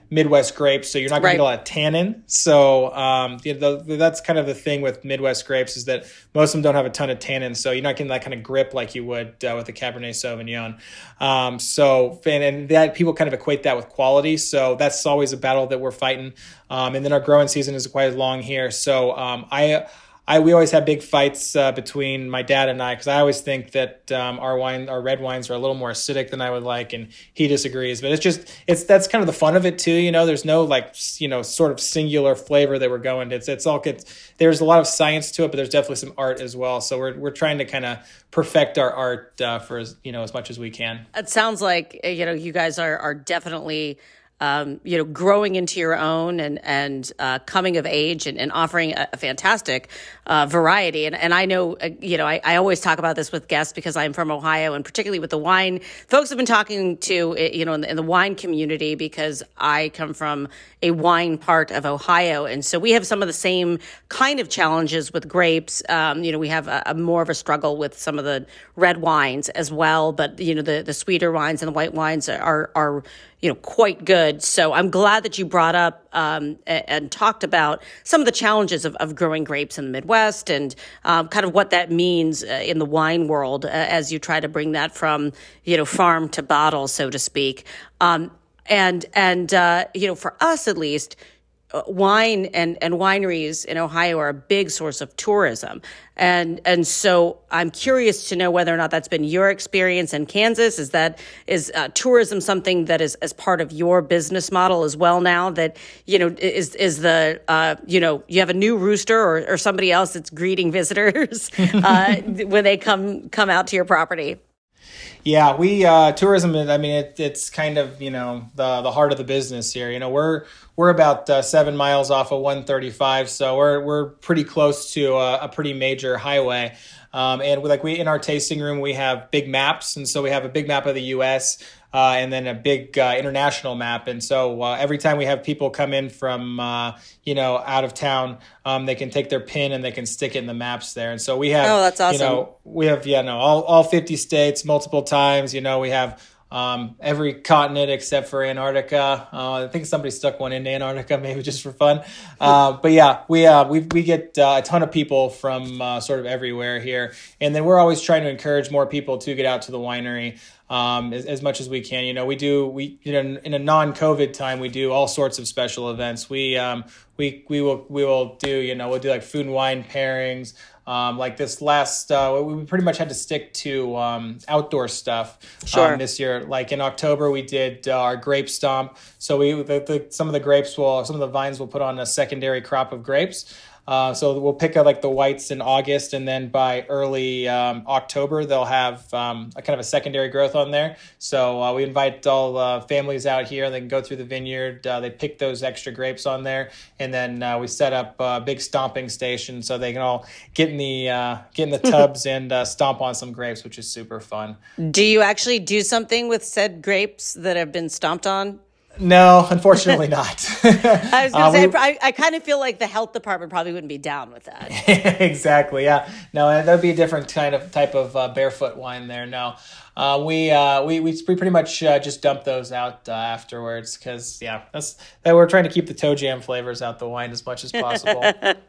Midwest grapes, so you're not going Right. to get a lot of tannin. So um, the, the, that's kind of the thing with Midwest grapes, is that most of them don't have a ton of tannin, so you're not getting that kind of grip like you would uh, with the Cabernet Sauvignon. Um, so and, and that people kind of equate that with quality. So that's always a battle that we're fighting. Um, and then our growing season is quite as long here. So um, I. I, we always have big fights uh, between my dad and I, because I always think that um, our wine, our red wines, are a little more acidic than I would like, and he disagrees. But it's just, it's that's kind of the fun of it too. You know, there's no like, you know, sort of singular flavor that we're going to. It's it's all good. There's a lot of science to it, but there's definitely some art as well. So we're we're trying to kind of perfect our art uh, for as, you know, as much as we can. It sounds like, you know, you guys are are definitely Um, you know, growing into your own and and uh, coming of age and, and offering a, a fantastic uh, variety. And and I know, uh, you know, I, I always talk about this with guests because I'm from Ohio, and particularly with the wine folks have been talking to, you know, in the, in the wine community, because I come from a wine part of Ohio. And so we have some of the same kind of challenges with grapes. Um, you know, we have a, a more of a struggle with some of the red wines as well. But, you know, the, the sweeter wines and the white wines are, are, you know, quite good. So I'm glad that you brought up um, and, and talked about some of the challenges of, of growing grapes in the Midwest, and um, kind of what that means uh, in the wine world uh, as you try to bring that from, you know, farm to bottle, so to speak. Um, and, and uh, you know, for us at least, uh, wine and, and wineries in Ohio are a big source of tourism. And and so I'm curious to know whether or not that's been your experience in Kansas. Is that is uh, tourism something that is as part of your business model as well now? That, you know, is is the uh, you know, you have a new rooster or, or somebody else that's greeting visitors uh, when they come come out to your property? Yeah, we uh, tourism. I mean, it, it's kind of, you know, the the heart of the business here. You know, we're we're about uh, seven miles off of one thirty-five, so we're we're pretty close to a, a pretty major highway. Um, and we, like we in our tasting room, we have big maps, and so we have a big map of the U S Uh, and then a big uh, international map. And so uh, every time we have people come in from, uh, you know, out of town, um, they can take their pin and they can stick it in the maps there. And so we have, oh, that's awesome. you know, we have, yeah, no, all, all fifty states, multiple times, you know, we have um, every continent except for Antarctica. Uh, I think somebody stuck one into Antarctica, maybe just for fun. Uh, but yeah, we, uh, we, we get uh, a ton of people from uh, sort of everywhere here. And then we're always trying to encourage more people to get out to the winery. Um, as, as much as we can. You know, we do, we, you know, in a non-COVID time, we do all sorts of special events. We, um, we, we will, we will do, you know, we'll do like food and wine pairings. Um, like this last, uh, we pretty much had to stick to, um, outdoor stuff. Sure. Um, this year, like in October, we did uh, our grape stomp. So we, the, the, some of the grapes will, some of the vines will put on a secondary crop of grapes. Uh, so we'll pick up like the whites in August, and then by early um, October, they'll have um, a kind of a secondary growth on there. So uh, we invite all uh, families out here. They can go through the vineyard. Uh, they pick those extra grapes on there, and then uh, we set up a big stomping station so they can all get in the uh, get in the tubs and uh, stomp on some grapes, which is super fun. Do you actually do something with said grapes that have been stomped on? No, unfortunately not. I was going to uh, say, we, I, I kind of feel like the health department probably wouldn't be down with that. Exactly. Yeah. No, that would be a different kind of type of uh, barefoot wine there. No, uh, we, uh, we, we pretty much uh, just dump those out uh, afterwards. Cause yeah, that's that we're trying to keep the toe jam flavors out the wine as much as possible.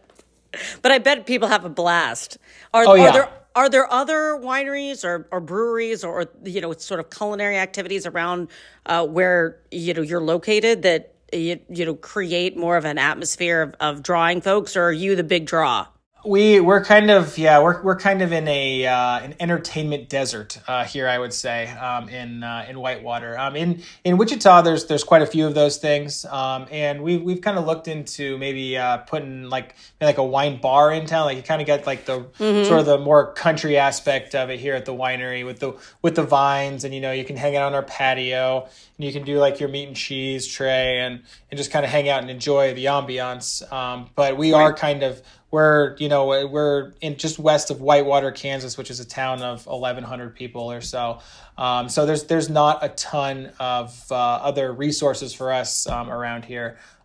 But I bet people have a blast. Are, oh, are yeah. there are there other wineries or, or breweries or, or you know sort of culinary activities around uh, where you know you're located that you, you know create more of an atmosphere of, of drawing folks, or are you the big draw? We we're kind of yeah we're we're kind of in a uh, an entertainment desert uh, here, I would say, um, in uh, in Whitewater. Um, in in Wichita, there's there's quite a few of those things, um, and we we've kind of looked into maybe uh, putting like maybe like a wine bar in town. Like you kind of get like the mm-hmm. sort of the more country aspect of it here at the winery with the with the vines, and you know you can hang out on our patio, and you can do like your meat and cheese tray, and and just kind of hang out and enjoy the ambiance. Um, but we right. are kind of We're, you know, we're in just west of Whitewater, Kansas, which is a town of eleven hundred people or so. Um, so there's there's not a ton of uh, other resources for us um, around here.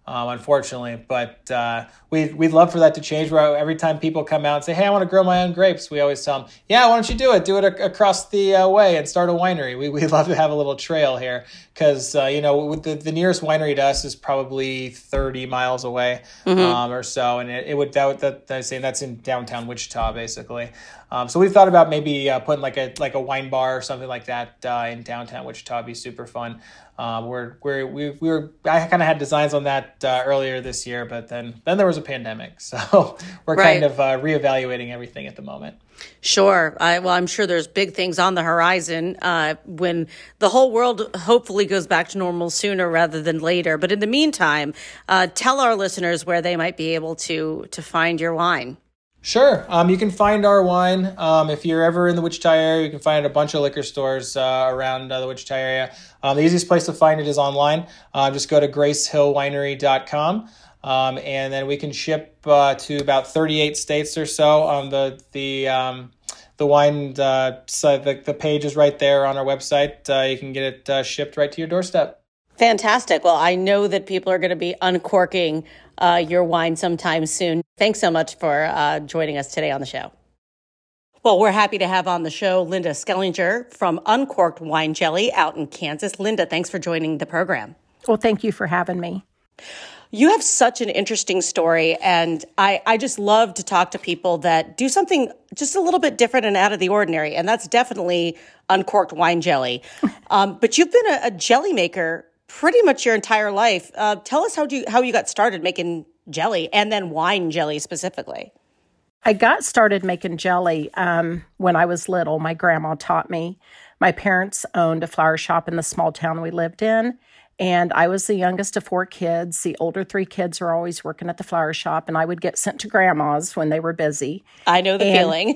um, unfortunately. But uh, we, we'd love for that to change, where every time people come out and say, hey, I want to grow my own grapes, we always tell them, yeah, why don't you do it? Do it a- across the uh, way and start a winery. We, we'd love to have a little trail here because, uh, you know, with the, the nearest winery to us is probably thirty miles away mm-hmm. um, or so. And it, it would, that, that, that, say that's in downtown Wichita, basically. Um, so we've thought about maybe uh, putting like a like a wine bar or something like that uh, in downtown Wichita. It'd be super fun. Um, we're we're we we were I kind of had designs on that uh, earlier this year, but then then there was a pandemic, so we're right. kind of uh, reevaluating everything at the moment. Sure. I, well, I'm sure there's big things on the horizon uh, when the whole world hopefully goes back to normal sooner rather than later. But in the meantime, uh, tell our listeners where they might be able to to find your wine. Sure. Um, you can find our wine. Um, if you're ever in the Wichita area, you can find it at a bunch of liquor stores uh, around uh, the Wichita area. Um, the easiest place to find it is online. Uh, just go to grace hill winery dot com. Um, and then we can ship uh, to about thirty-eight states or so. Um, the the um, the wine uh, so the, the page is right there on our website. Uh, you can get it uh, shipped right to your doorstep. Fantastic. Well, I know that people are going to be uncorking uh, your wine sometime soon. Thanks so much for uh, joining us today on the show. Well, we're happy to have on the show Linda Skellinger from Uncorked Wine Jelly out in Kansas. Linda, thanks for joining the program. Well, thank you for having me. You have such an interesting story, and I, I just love to talk to people that do something just a little bit different and out of the ordinary, and that's definitely Uncorked Wine Jelly. Um, but you've been a, a jelly maker pretty much your entire life. Uh, tell us how do you, how you got started making jelly, and then wine jelly specifically. I got started making jelly um, when I was little. My grandma taught me. My parents owned a flower shop in the small town we lived in, and I was the youngest of four kids. The older three kids were always working at the flower shop, and I would get sent to grandma's when they were busy. I know the and, feeling.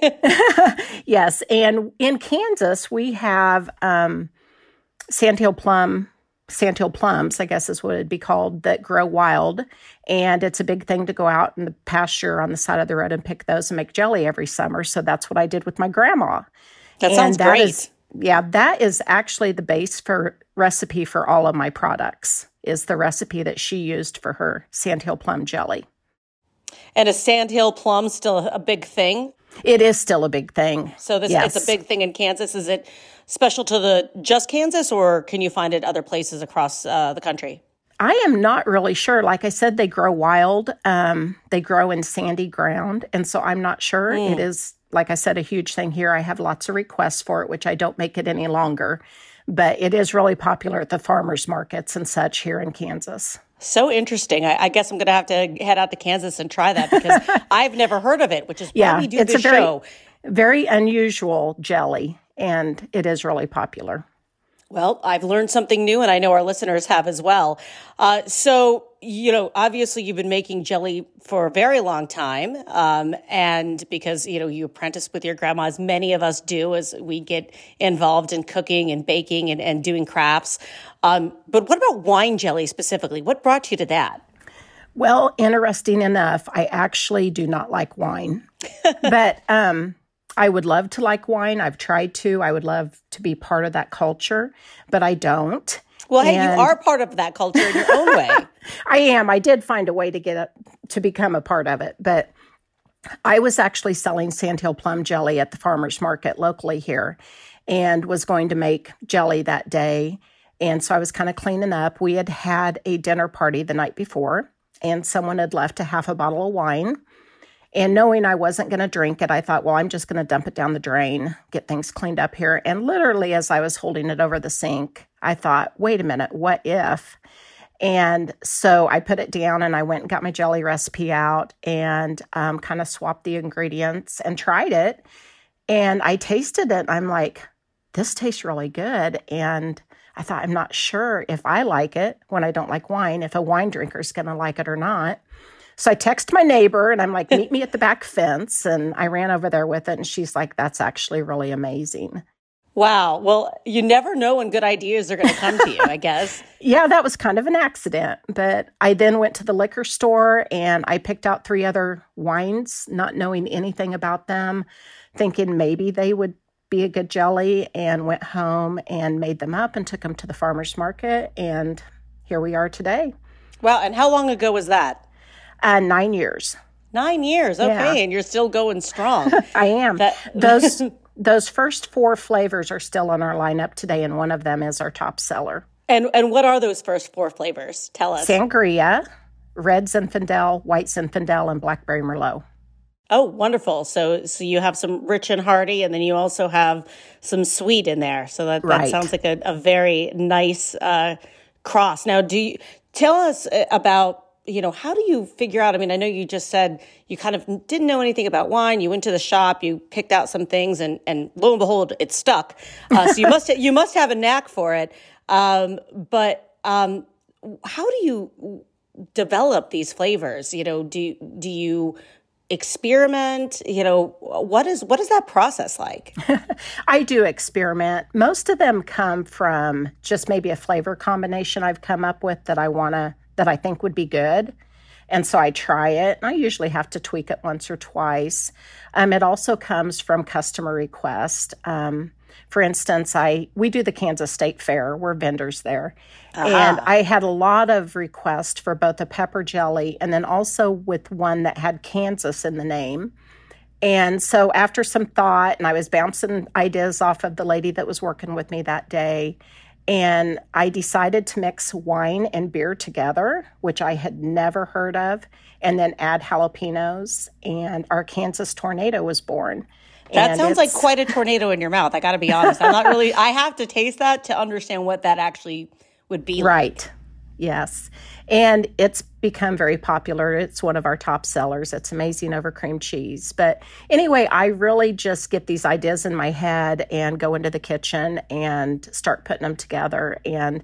Yes, and in Kansas, we have um, Sandhill plum Sandhill plums, I guess is what it'd be called, that grow wild. And it's a big thing to go out in the pasture on the side of the road and pick those and make jelly every summer. So that's what I did with my grandma. That and sounds that great. Is, yeah, that is actually the base for recipe for all of my products, is the recipe that she used for her Sandhill plum jelly. And is Sandhill plum still a big thing? It is still a big thing. So this yes. it's a big thing in Kansas. Is it special to the just Kansas, or can you find it other places across uh, the country? I am not really sure. Like I said, they grow wild. Um, they grow in sandy ground. And so I'm not sure. Mm. It is, like I said, a huge thing here. I have lots of requests for it, which I don't make it any longer. But it is really popular at the farmers markets and such here in Kansas. So interesting. I, I guess I'm going to have to head out to Kansas and try that because I've never heard of it, which is why yeah, we do it's this a very, show. Very unusual jelly, and it is really popular. Well, I've learned something new, and I know our listeners have as well. Uh, so, you know, obviously you've been making jelly for a very long time, um, and because, you know, you apprentice with your grandma, as many of us do as we get involved in cooking and baking and, and doing crafts. Um, but what about wine jelly specifically? What brought you to that? Well, interesting enough, I actually do not like wine, but um I would love to like wine. I've tried to. I would love to be part of that culture, but I don't. Well, hey, and you are part of that culture in your own way. I am. I did find a way to get a, to become a part of it, but I was actually selling Sandhill plum jelly at the farmers market locally here and was going to make jelly that day. And so I was kind of cleaning up. We had had a dinner party the night before, and someone had left a half a bottle of wine. And knowing I wasn't going to drink it, I thought, well, I'm just going to dump it down the drain, get things cleaned up here. And literally, as I was holding it over the sink, I thought, wait a minute, what if? And so I put it down and I went and got my jelly recipe out and um, kind of swapped the ingredients and tried it. And I tasted it. And I'm like, this tastes really good. And I thought, I'm not sure if I like it when I don't like wine, if a wine drinker is going to like it or not. So I text my neighbor and I'm like, meet me at the back fence. And I ran over there with it. And she's like, that's actually really amazing. Wow. Well, you never know when good ideas are going to come to you, I guess. Yeah, that was kind of an accident. But I then went to the liquor store and I picked out three other wines, not knowing anything about them, thinking maybe they would be a good jelly, and went home and made them up and took them to the farmer's market. And here we are today. Wow. And how long ago was that? Uh, nine years. Nine years. Okay. Yeah. And you're still going strong. I am. That- Those those first four flavors are still on our lineup today, and one of them is our top seller. And and what are those first four flavors? Tell us. Sangria, red Zinfandel, white Zinfandel, and blackberry Merlot. Oh, wonderful. So so you have some rich and hearty, and then you also have some sweet in there. So that, that Right. sounds like a, a very nice uh, cross. Now, do you tell us about, you know, how do you figure out? I mean, I know you just said you kind of didn't know anything about wine. You went to the shop, you picked out some things, and and lo and behold, it stuck. Uh, so you must you must have a knack for it. Um, but um, how do you develop these flavors? You know, do do you experiment? You know, what is what is that process like? I do experiment. Most of them come from just maybe a flavor combination I've come up with that I want to, that I think would be good. And so I try it. And I usually have to tweak it once or twice. Um, it also comes from customer request. Um, for instance, I we do the Kansas State Fair. We're vendors there. Uh-huh. And I had a lot of requests for both a pepper jelly and then also with one that had Kansas in the name. And so after some thought, and I was bouncing ideas off of the lady that was working with me that day, and I decided to mix wine and beer together, which I had never heard of, and then add jalapenos, and our Kansas Tornado was born. That And sounds like it's- quite a tornado in your mouth. I got to be honest. I'm not really, I have to taste that to understand what that actually would be like. Right. Yes. And it's become very popular. It's one of our top sellers. It's amazing over cream cheese. But anyway, I really just get these ideas in my head and go into the kitchen and start putting them together. And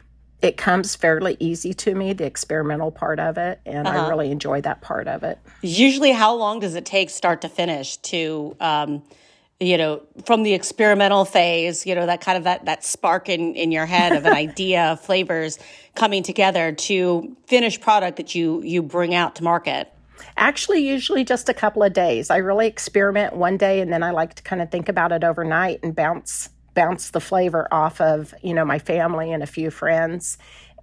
it comes fairly easy to me, the experimental part of it. And Uh-huh. I really enjoy that part of it. Usually, how long does it take start to finish to, um, you know, from the experimental phase, you know, that kind of that, that spark in, in your head of an idea of flavors coming together to finished product that you, you bring out to market? Actually, usually just a couple of days. I really experiment one day, and then I like to kind of think about it overnight and bounce bounce the flavor off of, you know, my family and a few friends,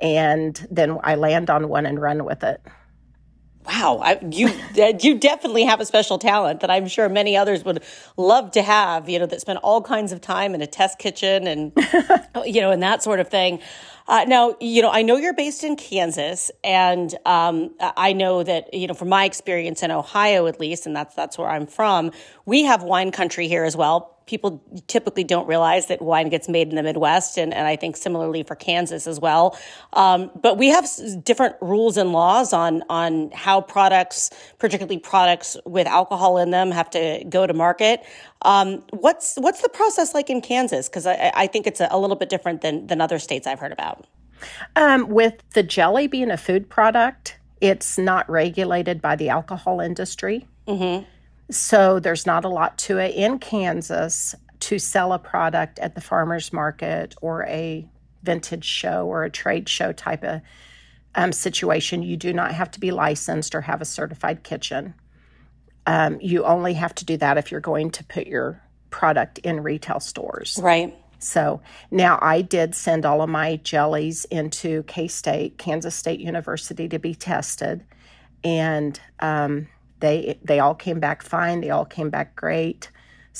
and then I land on one and run with it. Wow, I, you you definitely have a special talent that I'm sure many others would love to have, you know, that spend all kinds of time in a test kitchen and, you know, and that sort of thing. Uh, now, you know, I know you're based in Kansas, and um, I know that, you know, from my experience in Ohio, at least, and that's that's where I'm from, we have wine country here as well. People typically don't realize that wine gets made in the Midwest, and, and I think similarly for Kansas as well. Um, but we have s- different rules and laws on on how products, particularly products with alcohol in them, have to go to market. Um, what's what's the process like in Kansas? Because I, I think it's a, a little bit different than than other states I've heard about. Um, with the jelly being a food product, it's not regulated by the alcohol industry. Mm-hmm. So there's not a lot to it in Kansas to sell a product at the farmer's market or a vintage show or a trade show type of um, situation. You do not have to be licensed or have a certified kitchen. Um, you only have to do that if you're going to put your product in retail stores. Right. So now I did send all of my jellies into K-State, Kansas State University, to be tested. And um, they they all came back fine. They all came back great.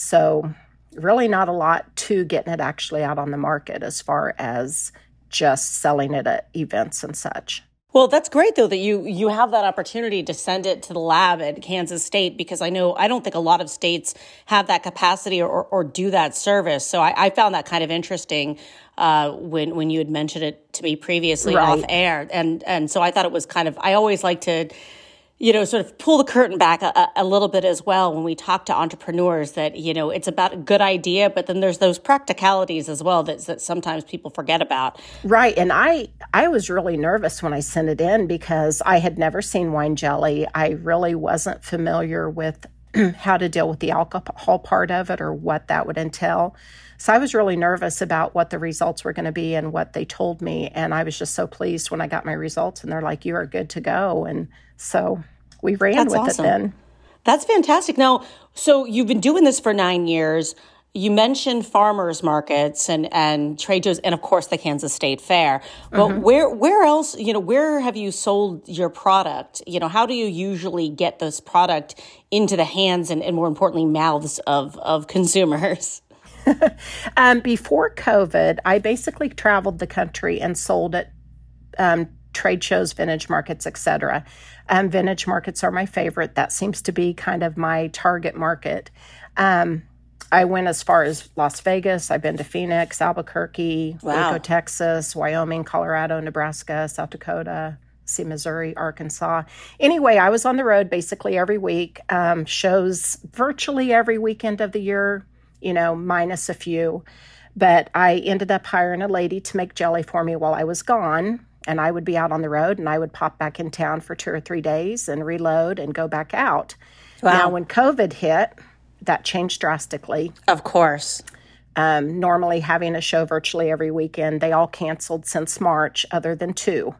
So really not a lot to getting it actually out on the market as far as just selling it at events and such. Well, that's great, though, that you you have that opportunity to send it to the lab at Kansas State, because I know I don't think a lot of states have that capacity or, or do that service. So I, I found that kind of interesting uh, when when you had mentioned it to me previously Right. off air. And, and so I thought it was kind of, I always like to, you know, sort of pull the curtain back a, a little bit as well when we talk to entrepreneurs, that, you know, it's about a good idea, but then there's those practicalities as well that, that sometimes people forget about. Right. And I, I was really nervous when I sent it in because I had never seen wine jelly. I really wasn't familiar with how to deal with the alcohol part of it or what that would entail. So I was really nervous about what the results were going to be and what they told me. And I was just so pleased when I got my results and they're like, you are good to go. And so we ran That's with awesome. it then. That's fantastic. Now, so you've been doing this for nine years. You mentioned farmers markets and, and trade shows, and of course the Kansas State Fair. But mm-hmm. where where else, you know, where have you sold your product? You know, how do you usually get this product into the hands and, and more importantly, mouths of, of consumers? um, before COVID, I basically traveled the country and sold at um, trade shows, vintage markets, et cetera. Um, vintage markets are my favorite. That seems to be kind of my target market. Um I went as far as Las Vegas. I've been to Phoenix, Albuquerque, wow. Waco, Texas, Wyoming, Colorado, Nebraska, South Dakota, see Missouri, Arkansas. Anyway, I was on the road basically every week, um, shows virtually every weekend of the year, you know, minus a few. But I ended up hiring a lady to make jelly for me while I was gone. And I would be out on the road and I would pop back in town for two or three days and reload and go back out. Wow. Now, when COVID hit, that changed drastically. Of course. Um, normally having a show virtually every weekend. They all canceled since March, other than two.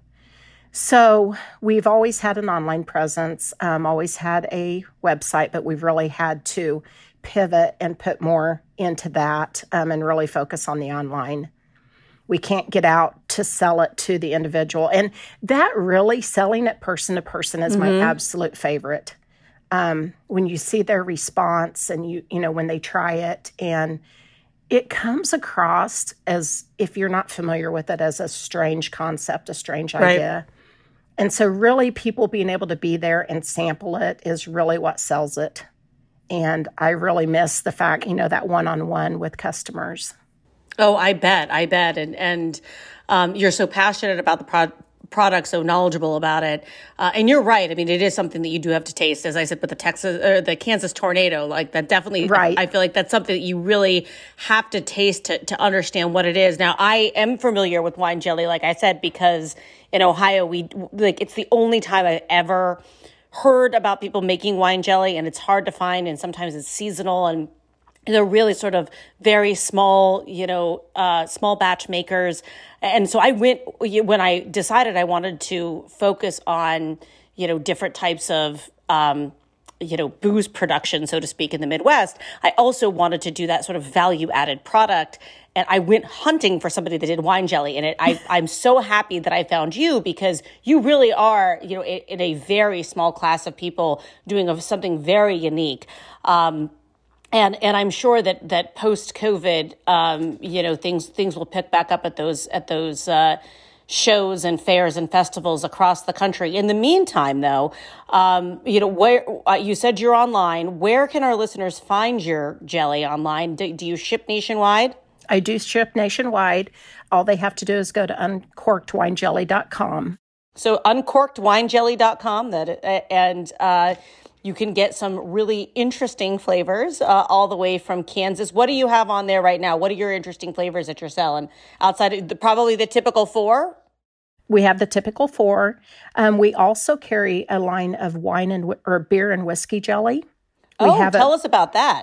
So we've always had an online presence, um, always had a website, but we've really had to pivot and put more into that um, and really focus on the online. We can't get out to sell it to the individual. And that really, selling it person to person is mm-hmm. my absolute favorite. Um, when you see their response and you, you know, when they try it, and it comes across as, if you're not familiar with it, as a strange concept, a strange right. idea. And so really people being able to be there and sample it is really what sells it. And I really miss the fact, you know, that one-on-one with customers. Oh, I bet. I bet. And, and, um, you're so passionate about the product. product, so knowledgeable about it. Uh, and you're right. I mean, it is something that you do have to taste. As I said, with the Texas or the Kansas tornado, like that definitely, right. I, I feel like that's something that you really have to taste to, to understand what it is. Now, I am familiar with wine jelly, like I said, because in Ohio, we like it's the only time I've ever heard about people making wine jelly, and it's hard to find, and sometimes it's seasonal, and they're really sort of very small, you know, uh, small batch makers. And so I went, when I decided I wanted to focus on, you know, different types of, um, you know, booze production, so to speak, in the Midwest, I also wanted to do that sort of value added product. And I went hunting for somebody that did wine jelly. And it, I, I'm so happy that I found you, because you really are, you know, in, in a very small class of people doing something very unique. Um, And and I'm sure that that post COVID, um, you know, things things will pick back up at those at those uh, shows and fairs and festivals across the country. In the meantime, though, um, you know, where uh, you said you're online. Where can our listeners find your jelly online? Do, do you ship nationwide? I do ship nationwide. All they have to do is go to uncorked wine jelly dot com. So uncorked wine jelly dot com. That and. Uh, You can get some really interesting flavors uh, all the way from Kansas. What do you have on there right now? What are your interesting flavors that you're selling outside of the, probably the typical four? We have the typical four. Um, we also carry a line of wine and or beer and whiskey jelly. We oh, have tell a, us about that.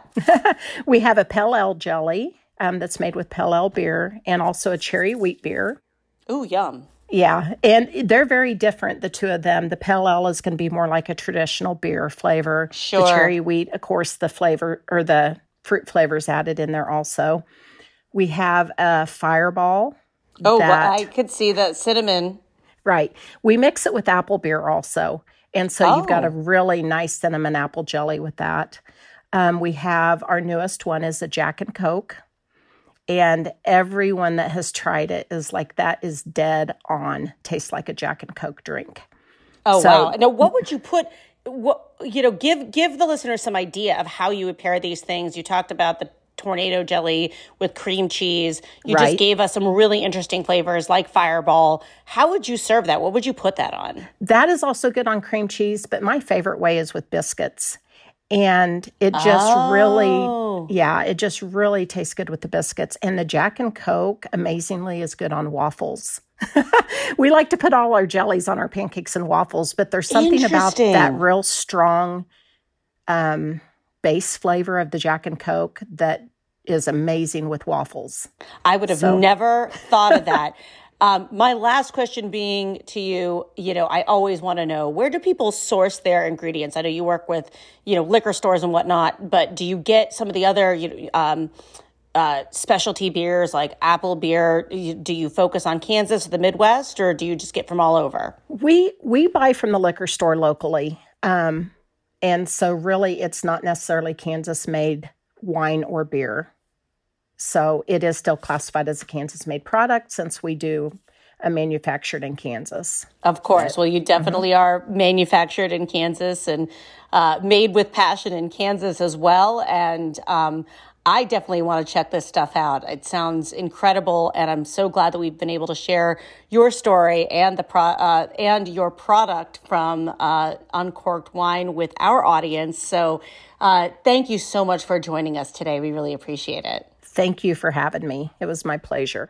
We have a Pale Ale jelly um, that's made with Pale Ale beer, and also a cherry wheat beer. Ooh, yum. Yeah, and they're very different, the two of them. The Pale Ale is going to be more like a traditional beer flavor. Sure. The cherry wheat, of course, the flavor or the fruit flavors added in there also. We have a Fireball. Oh, that, well, I could see that cinnamon. Right. We mix it with apple beer also. And so oh. you've got a really nice cinnamon apple jelly with that. Um, we have our newest one is a Jack and Coke. And everyone that has tried it is like, that is dead on. Tastes like a Jack and Coke drink. Oh, so, wow. Now, what would you put, what you know, give give the listeners some idea of how you would pair these things. You talked about the tornado jelly with cream cheese. You right. just gave us some really interesting flavors like Fireball. How would you serve that? What would you put that on? That is also good on cream cheese, but my favorite way is with biscuits. And it just oh. really, yeah, it just really tastes good with the biscuits. And the Jack and Coke, amazingly, is good on waffles. We like to put all our jellies on our pancakes and waffles, but there's something about that real strong um, base flavor of the Jack and Coke that is amazing with waffles. I would have so. never thought of that. Um, my last question being to you, you know, I always want to know, where do people source their ingredients? I know you work with, you know, liquor stores and whatnot, but do you get some of the other, you know, um, uh, specialty beers like apple beer? Do you focus on Kansas or the Midwest, or do you just get from all over? We, we buy from the liquor store locally. Um, and so really it's not necessarily Kansas made wine or beer. So it is still classified as a Kansas-made product since we do a manufactured in Kansas. Of course. Well, you definitely mm-hmm. are manufactured in Kansas and uh, made with passion in Kansas as well. And um, I definitely want to check this stuff out. It sounds incredible, and I'm so glad that we've been able to share your story and the pro- uh, and your product from uh, Uncorked Wine with our audience. So uh, thank you so much for joining us today. We really appreciate it. Thank you for having me. It was my pleasure.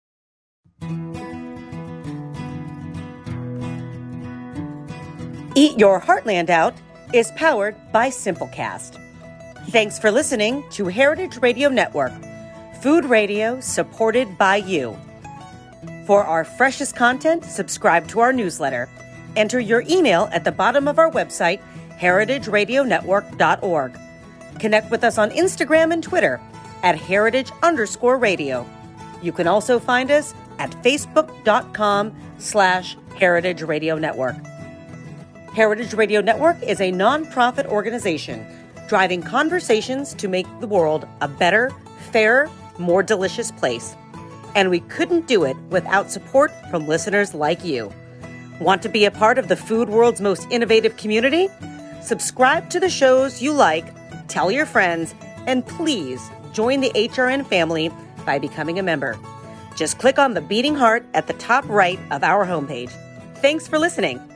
Eat Your Heartland Out is powered by Simplecast. Thanks for listening to Heritage Radio Network, food radio supported by you. For our freshest content, subscribe to our newsletter. Enter your email at the bottom of our website, heritage radio network dot org. Connect with us on Instagram and Twitter at heritage underscore radio. You can also find us at facebook.com slash heritage radio network. Heritage Radio Network is a nonprofit organization driving conversations to make the world a better, fairer, more delicious place. And we couldn't do it without support from listeners like you. Want to be a part of the food world's most innovative community? Subscribe to the shows you like, tell your friends, and please join the H R N family by becoming a member. Just click on the beating heart at the top right of our homepage. Thanks for listening.